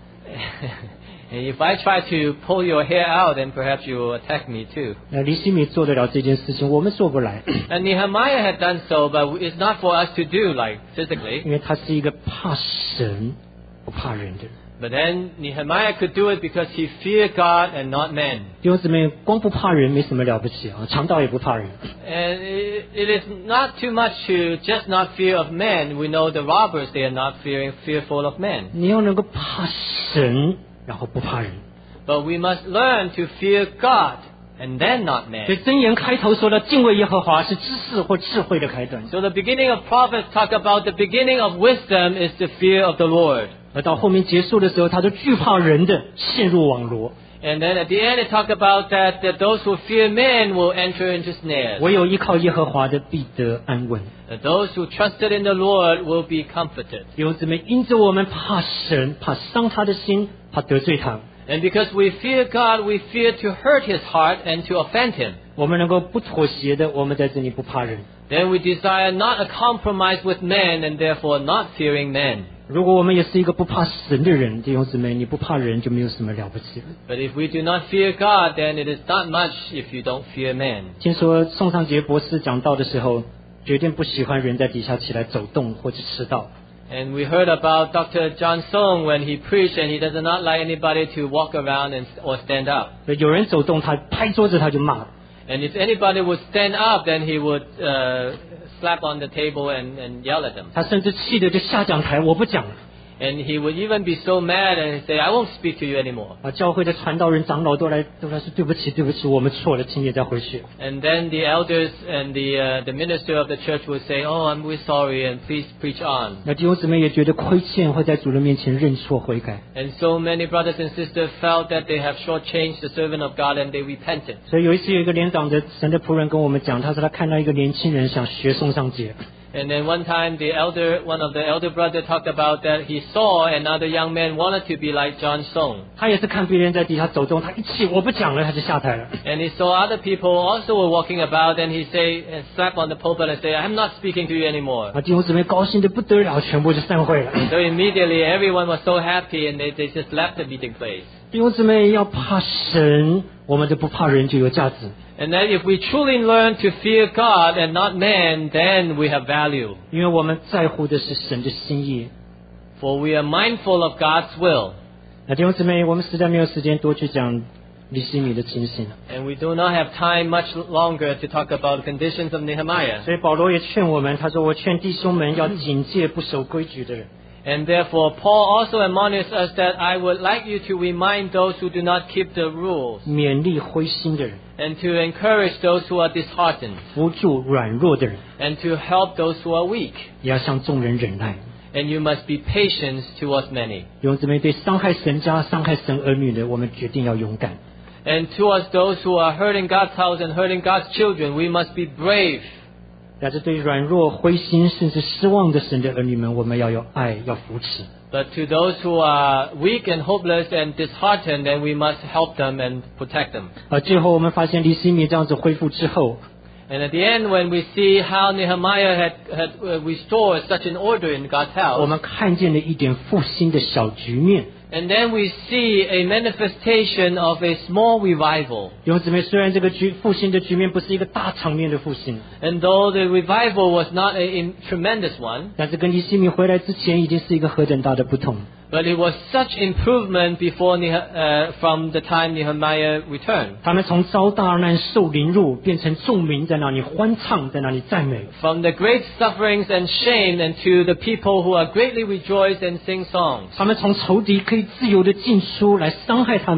And if I try to pull your hair out, then perhaps you will attack me too. 尼希米做得了这件事情，我们做不来， And Nehemiah had done so, but it's not for us to do, like physically. 因为他是一个怕神不怕人的人。 But then Nehemiah could do it because he feared God and not men. 弟兄姊妹，光不怕人没什么了不起啊，强盗也不怕人。 And it is not too much to just not fear of men. We know the robbers, they are not fearful of men. 你要能够怕神，然后不怕人。 But we must learn to fear God and then not 所以 men. 箴言开头说的敬畏耶和华是知识或智慧的开端， So the beginning of Proverbs talk about the beginning of wisdom is the fear of the Lord. 而到后面结束的时候，他就惧怕人的陷入网罗。 And then at the end it talk about that those who fear men will enter into snares. 唯有依靠耶和华的必得安稳。 That those who trusted in the Lord will be comforted. 弟兄姊妹，因着我们怕神，怕伤他的心，怕得罪他， And because we fear God, we fear to hurt His heart and to offend Him. 我们能够不妥协的，我们在这里不怕人。 Then we desire not a compromise with men and therefore not fearing men. 如果我们也是一个不怕神的人，弟兄姊妹，你不怕人就没有什么了不起了。 But if we do not fear God, then it is not much if you don't fear men. 听说宋尚杰博士讲道的时候，决定不喜欢人在底下起来走动或者迟到。 And we heard about Dr. John Song when he preached, and he does not like anybody to walk around or stand up. 有人走动，他拍桌子他就骂。 And if anybody would stand up, then he would slap on the table and yell at them. 他甚至气得就下讲台，我不讲了。 And he would even be so mad and say, I won't speak to you anymore. 教会的传道人、长老都来说对不起，对不起，我们错了，请你再回去。 And then the elders and the minister of the church would say, oh, I'm really sorry, and please preach on. 那弟兄姊妹也觉得亏欠，会在主人面前认错悔改。 And so many brothers and sisters felt that they have shortchanged the servant of God and they repented. 所以有一次有一个连长的神的仆人跟我们讲，他说他看到一个年轻人想学宋尚杰。 And then one time one of the elder brother talked about that he saw another young man wanted to be like John Song. 他也是看别人在底下走动，他一气我不讲了，他就下台了。 And he saw other people also were walking about, and he slap on the pulpit and say, I'm not speaking to you anymore. 弟兄姊妹高兴的不得了，全部就散会了。 So immediately everyone was so happy and they just left the meeting place. 弟兄姊妹要怕神，我们就不怕人就有价值。 And then if we truly learn to fear God and not man, then we have value. 因为我们在乎的是神的心意。 For we are mindful of God's will. 那弟兄姊妹，我们实在没有时间多去讲尼希米的情形了。 And we do not have time much longer to talk about the conditions of Nehemiah. 所以保罗也劝我们，他说：“我劝弟兄们要警戒不守规矩的人。” And therefore, Paul also admonishes us that I would like you to remind those who do not keep the rules 勉励灰心的人， and to encourage those who are disheartened 扶助软弱的人， and to help those who are weak. 也要向众人忍耐。 And you must be patient towards many. 弟兄姊妹，对伤害神家、伤害神儿女的，我们决定要勇敢。 And towards those who are hurting God's house and hurting God's children, we must be brave. 但是对软弱、灰心甚至失望的神的儿女们，我们要有爱，要扶持。 But to those who are weak and hopeless and disheartened, then we must help them and protect them. 最后我们发现尼希米这样子恢复之后， And at the end, when we see how Nehemiah had restored such an order in God's 我 house, 们看见了一点复兴的小局面。 and then we see a manifestation of a small revival. 弟兄姊妹，虽然这个复兴的局面不是一个大场面的复兴， And though the revival was not a tremendous one, 但是跟尼希米回来之前，已经是一个何等大的不同。 but it was such improvement from the time Nehemiah returned. 他们从遭大难、受凌辱，变成众民在那里欢唱，在那里赞美。 From the great sufferings and shame, and to the people who are greatly rejoiced and sing songs. 他们从仇敌可以自由的进出来伤害他们，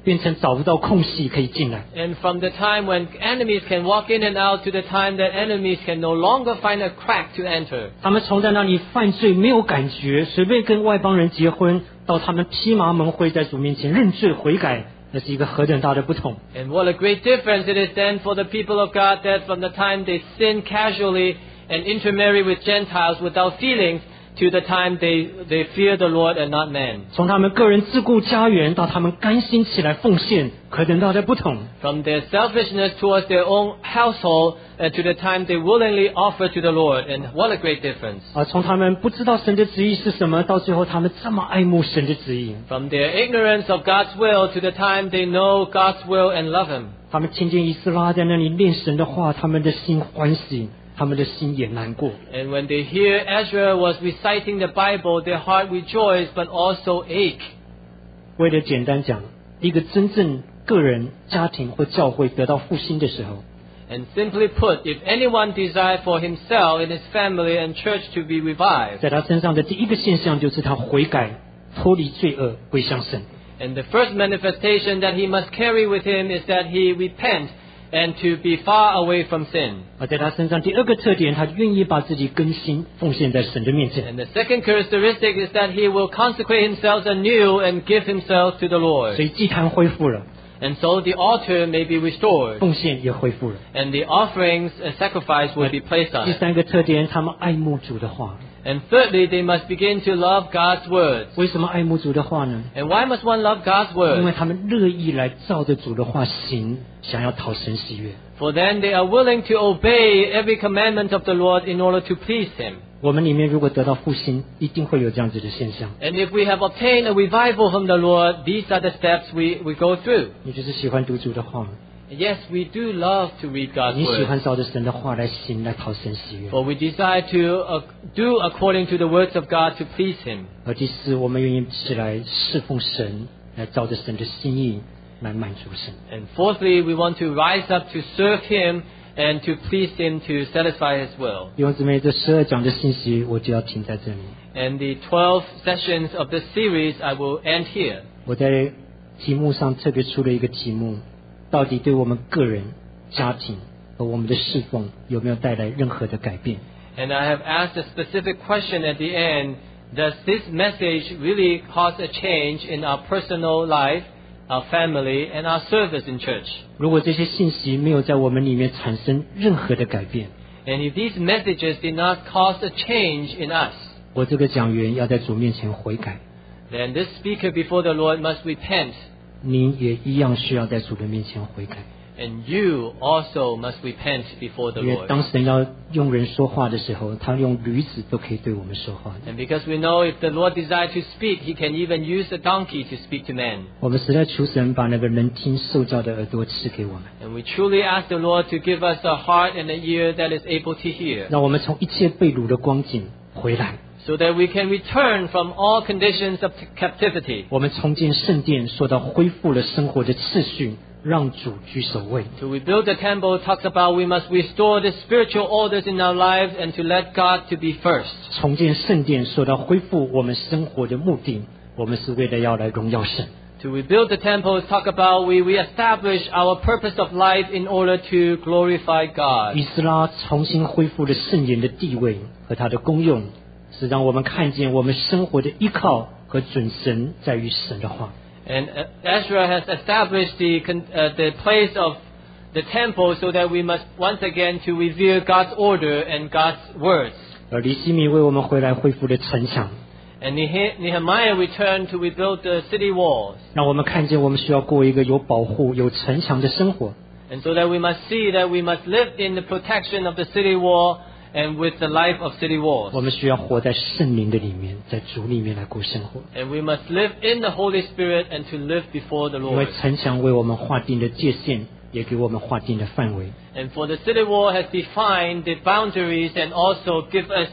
变成找不到空隙可以进来。 And from the time when enemies can walk in and out to the time that enemies can no longer find a crack to enter. 他们从在那里犯罪没有感觉，随便跟外邦人结婚，到他们披麻蒙灰在主面前认罪悔改，那是一个何等大的不同。 And what a great difference it is then for the people of God that from the time they sin casually and intermarry with Gentiles without feelings to the time they fear the Lord and not man. 从他们个人自顾家园到他们甘心起来奉献，何等大的不同。 From their selfishness towards their own household to the time they willingly offer to the Lord. And what a great difference. 从他们不知道神的旨意是什么，到最后他们这么爱慕神的旨意。 From their ignorance of God's will to the time they know God's will and love Him. 他们听见以斯拉在那里念神的话，他们的心欢喜，他们的心也难过。 And when they hear Ezra was reciting the Bible, their heart rejoiced but also ache. 为了简单讲，一个真正个人、家庭或教会得到复兴的时候， And simply put, if anyone desired for himself and his family and church to be revived, 在他身上的第一个现象就是他悔改，脱离罪恶，归向神。 and the first manifestation that he must carry with him is that he repent and to be far away from sin. 而在他身上第二个特点，他愿意把自己更新奉献在神的面前。 And the second characteristic is that he will consecrate himself anew and give himself to the 所 Lord. 以祭坛恢复了， And so the altar may be restored, 奉献也恢复了。 and the offerings and sacrifice will be placed on 第 it. 三个特点，他们爱慕主的话。 And thirdly, they must begin to love God's words. 为什么爱慕主的话呢？ And why must one love God's 因为 words? 他们乐意来照着主的话行，想要讨神喜悦。 For then they are willing to obey every commandment of the Lord in order to please Him. 我们里面如果得到复兴，一定会有这样子的现象。 And if we have obtained a revival from the Lord, these are the steps we go through. 你就是喜欢读主的话， Yes, we do love to read God's 你喜欢 words. 照着神的话来行，来讨神喜悦。 For we desire to do according to the words of God to please Him. 而第四，我们愿意起来侍奉神，来照着神的心意来满足神。 And fourthly, we want to rise up to serve Him and to please Him to satisfy His will. 弟兄姊妹，这12讲的信息我就要停在这里。 And the 12 sessions of this series, I will end here. 我在题目上特别出了一个题目，到底对我们个人、家庭和我们的侍奉有没有带来任何的改变？ And I have asked a specific question at the end. Does this message really cause a change in our personal life, our family, and our service in church? 如果这些信息没有在我们里面产生任何的改变， And if these messages did not cause a change in us, 我这个讲员要在主面前悔改， then this speaker before the Lord must repent, 您也一样需要在主的面前悔改。 and you also must repent before the 因为 Lord. 当神要用人说话的时候，他用驴子都可以对我们说话。 And because we know if the Lord desired to speak, He can even use a donkey to speak to men. 我们实在求神把那个能听受教的耳朵赐给我们， And we truly ask the Lord to give us a heart and an ear that is able to hear, 让我们从一切被掳的光景回来。 so that we can return from all conditions of captivity. 我们重建圣殿，说到恢复了生活的次序，让主居首位。 To rebuild the temple talks about we must restore the spiritual orders in our lives and to let God to be first. 重建圣殿，说到恢复我们生活的目的，我们是为了要来荣耀神。 To rebuild the temple talk about we reestablish our purpose of life in order to glorify 以 God. 斯拉重新恢复了圣言的地位和它的功用，是让我们看见我们生活的依靠和准绳在于神的话。 And Ezra has established the place of the temple so that we must once again to revere God's order and God's words. 而尼希米为我们回来恢复了城墙， And Nehemiah returned to rebuild the city walls. 让我们看见我们需要过一个有保护、有城墙的生活。 And so that we must see that we must live in the protection of the city wall and with the life of city 我 walls. 们需要活在圣灵的里面，在主里面来过生活。 And we must live in the Holy Spirit and to live before the 因为 Lord. 城墙为我们划定了界限，也给我们划定了范围。 And for the city wall has defined the boundaries and also give us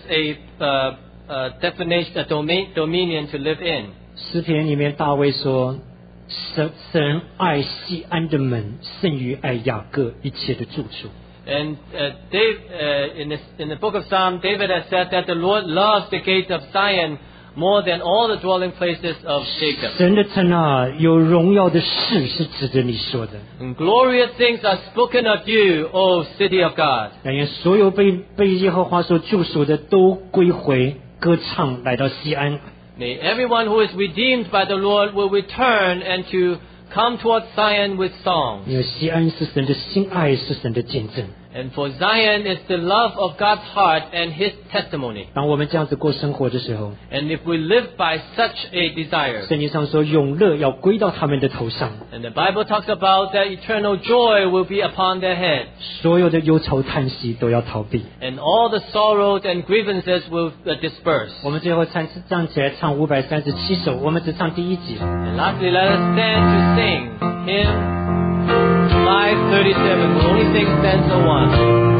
a definition, a dominion to live in. 诗篇里面大卫说：“神爱西安的门，胜于爱雅各一切的住处。” And in the book of Psalm, David has said that the Lord loves the gates of Zion more than all the dwelling places of Jacob. 神的城啊，有荣耀的事是指着你说的。 And glorious things are spoken of you, O city of God. 但愿所有被耶和华所救赎的都归回，歌唱来到西安。 May everyone who is redeemed by the Lord will return and to come towards Zion with songs. 因为西安是神的心爱，是神的见证。 And for Zion is the love of God's heart and His testimony. 当我们这样子过生活的时候， And if we live by such a desire, 圣经上说永乐要归到他们的头上， and the Bible talks about that eternal joy will be upon their heads, 所有的忧愁叹息都要逃避。 and all the sorrows and grievances will disperse. 我们最后站起来唱537首，我们只唱第一节。 And lastly, let us stand to sing hymn 537. We'll only sing stanza 1.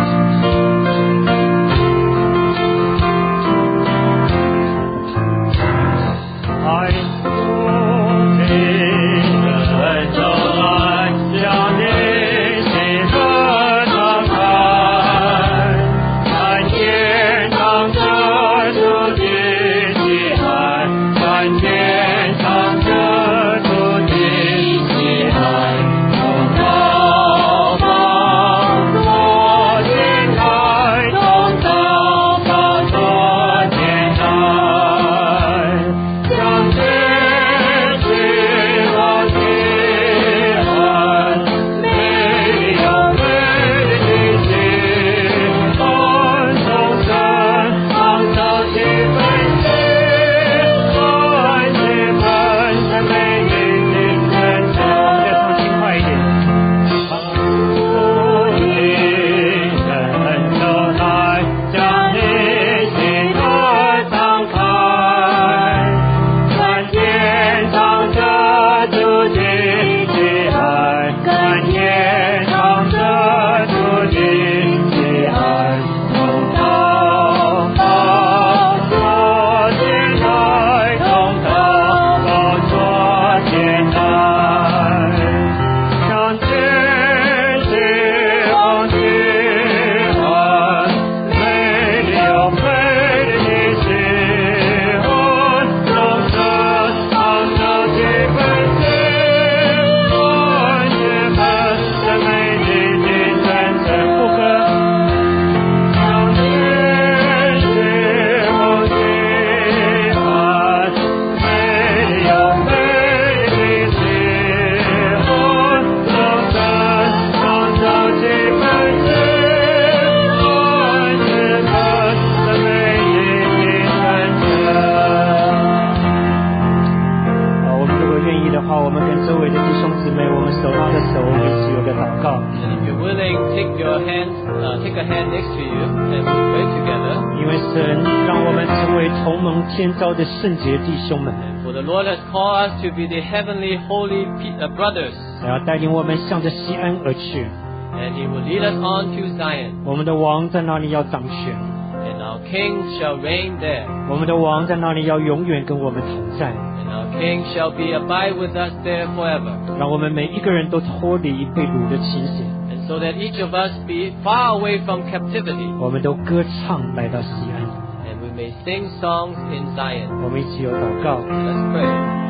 Take a hand next to you and we'll pray together. 因为神让我们成为同盟天召的圣洁弟兄们， For the Lord has called us to be the heavenly holy brothers, 他要带领我们向着西安而去。 and He will lead us on to Zion, 我们的王在那里要掌权， and our King shall reign there, 我们的王在那里要永远跟我们同在。 and our King shall be abide with us there forever, 让我们每一个人都脱离被掳的情形， and so that each of us be far away from captivity, 我们都歌唱来到西安。 and we may sing songs in Zion. 我们一起有祷告。 Let's pray.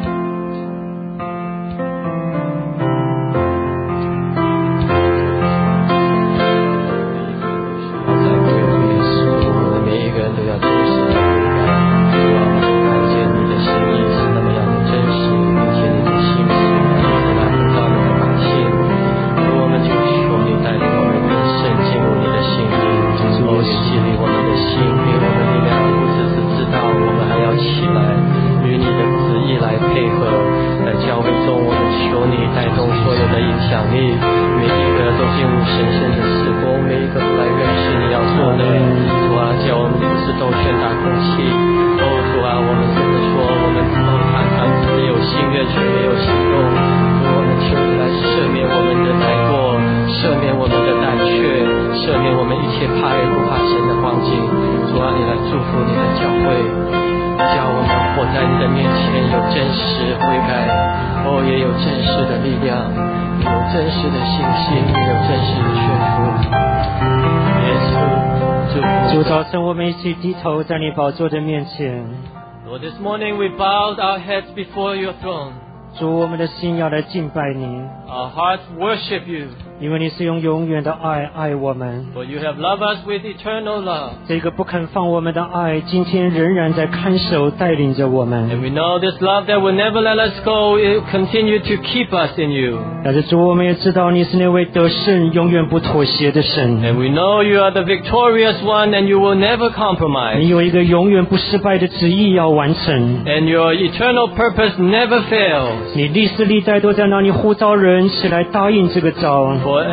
主早晨，我们一起低头在你宝座的面前， Lord, this morning we bowed our heads before your throne. 主，我们的心要来敬拜您， Our hearts worship you, 因为你是用永远的爱爱我们。 for you have loved us with eternal love. 这个不肯放我们的爱，今天仍然在看守带领着我 And 们。 we know this love that will never let us go, it will continue to keep us in you. 但是主，我们也知道你是那位得胜、永远不妥协的神。 And we know you are the victorious one and you will never 你 compromise. 有一个永远不失败的旨意要完成。 And your eternal purpose never fails. 你历世历代都在那里呼召人起来答应这个召。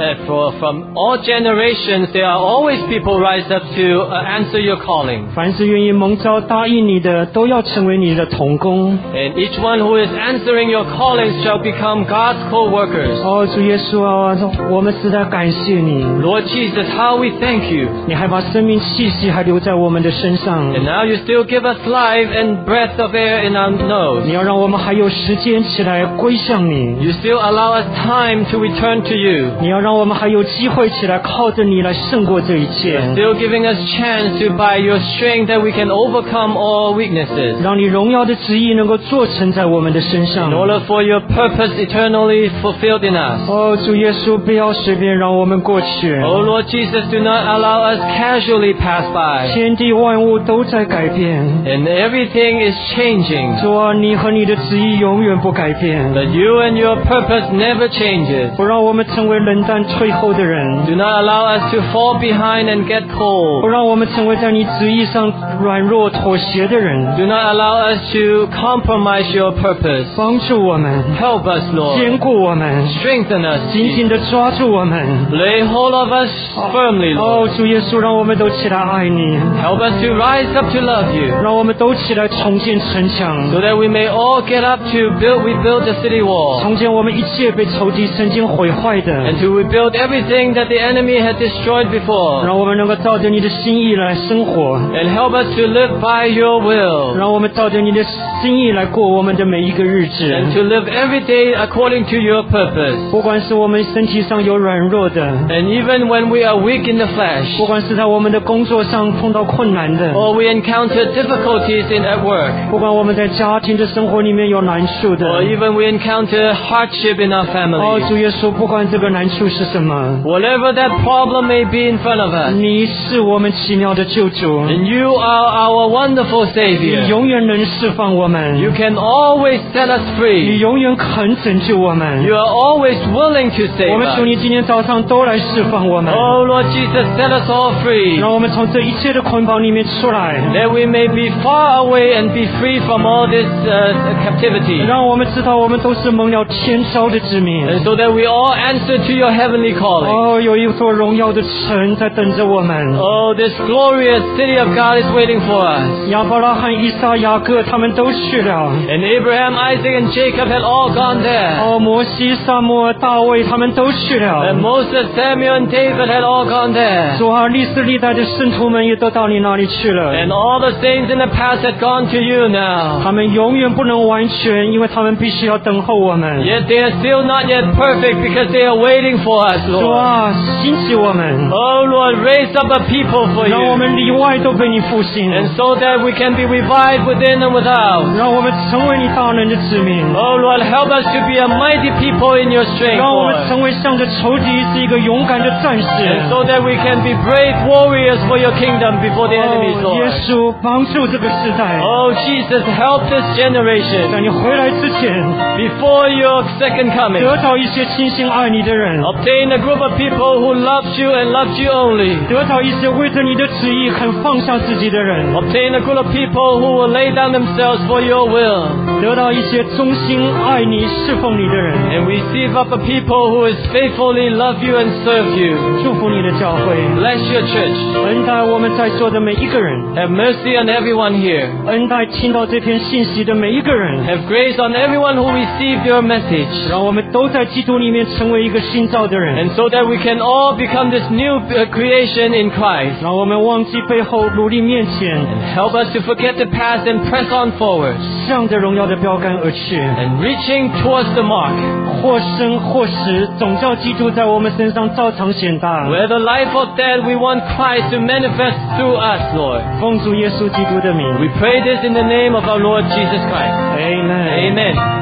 From all generations, there are always people rise up to answer your calling. 凡是愿意蒙召答应你的，都要成为你的同工。 And each one who is answering your calling shall become God's co-workers. 哦，主耶稣啊，我们实在感谢你， Lord Jesus, how we thank you. 你还把生命气息还留在我们的身上。 And now you still give us life and breath of air in our 你 nose. 要让我们还有时间起来归向你。 You still allow us time to return to you. 你要让我们还有机会起来靠着你来胜过这一切， Still giving us chance to by your strength that we can overcome all weaknesses. 让你荣耀的旨意能够做成在我们的身上 In。order for your purpose eternally fulfilled in us. 哦，主耶稣，不要随便让我们过去。 Oh Lord Jesus, do not allow us casually pass by. 天地万物都在改变， And everything is changing. 主啊，你和你的旨意永远不改变， But you and your purpose never changes. 不让我们成为冷淡退后的人， Do not allow us to fall behind and get 不 cold. 让我们成为在你旨意上软弱妥协的人。 Do not allow us to compromise your purpose. 帮助我们， Help us, 坚 Lord. 固我们， Strengthen us. 紧紧地抓住我们。 Lay hold of us firmly, 哦， Lord. 主耶稣，让我们都起来爱你， Help us to rise up to love you, 让我们都起来重建城墙， so that we may all get up to rebuild the city wall, 重建我们一切被仇敌曾经毁坏的， and to rebuild everything that the enemy had destroyed before, 让我们能够照着你的心意来生活， and help us to live by your will, 让我们照着你的心意来过我们的每一个日 and 子。 to live every day according to your purpose. 不管是我们身体上有软弱的， And even when we are weak in the flesh, 不管是在我们的工作上碰到困难的， or we encounter difficulties at work, 不管我们在家庭的生活里面有难处的， or even we encounter hardship in our 哦， family, 主耶稣，不管这个难处是什么， whatever that problem may be in front of us, 你是我们奇妙的救主， and you are our wonderful 你 Savior. 永远能释放我们， You can always set us 你 free. 永远肯拯救我们。 You are always willing to 我 save 们求 us. 你今天早上都来释放我们， Oh Lord Jesus, set us all free, 让我们从这一切的捆绑里面出来， that we may be far away and be free from all this captivity, 让我们知道我们都是蒙了天召的子民。 and so that we all answer to your heavenly calling. 哦，有一座荣耀的城在等着我们。 Oh, this glorious city of God is waiting for us. 亚伯拉罕、以撒、雅各他们都去了。 And Abraham, Isaac, and Jacob had all gone there. 哦，摩西、撒母耳、大卫他们都去 And 了。 Moses, Samuel, and David had all gone there. 主啊，历世历代的圣徒们也都到你那里去了。 And all the saints in the past had gone to you now. 他们永远不能完全，因为他们必须要等候我们。 Yet they are still not yet perfect because they are waiting for us, 主 Lord. 啊，兴起我们， Oh Lord, raise up a people for 让我 you. 们里外都被你复兴， And so that we can be revived within and without. 让我们成为你大能的子民， Oh Lord, help us to be a mighty people in your strength, 让我们 Lord. 成为向着仇敌是一个勇敢的战士。 And so that we can be brave warriors for your kingdom before the enemies, 哦，耶 Lord. 稣帮助这个时代， Oh Jesus, help this generation 在你回来之前， before your second coming. 得到一些倾心爱你的人， Obtain a group of people who loves you and loves you only. 得到一些为着你的旨意肯放下自己的人， Obtain a group of people who will lay down themselves for your will. 得到一些忠心爱你、侍奉你的人。 And receive up a people who is faithfully love you and serve you. 祝福你的教会， Bless your church. 恩待我们在座的每一个人， Have mercy on everyone here. 恩待听到这篇信息的每一个人， Have grace on everyone who received your message. 让我们都在基督里面成为一个新造的人， And so that we can all become this new creation in Christ. 让我们忘记背后，努力面前， And help us to forget the past and press on forward. 向着荣耀的着标杆而去， and reaching towards the mark, 或生或死，总叫基督在我们身上照常显大。 whether life or death, we want Christ to manifest through us, Lord. 奉主耶稣基督的名 We pray this in the name of our Lord Jesus Christ. ，Amen。 Amen.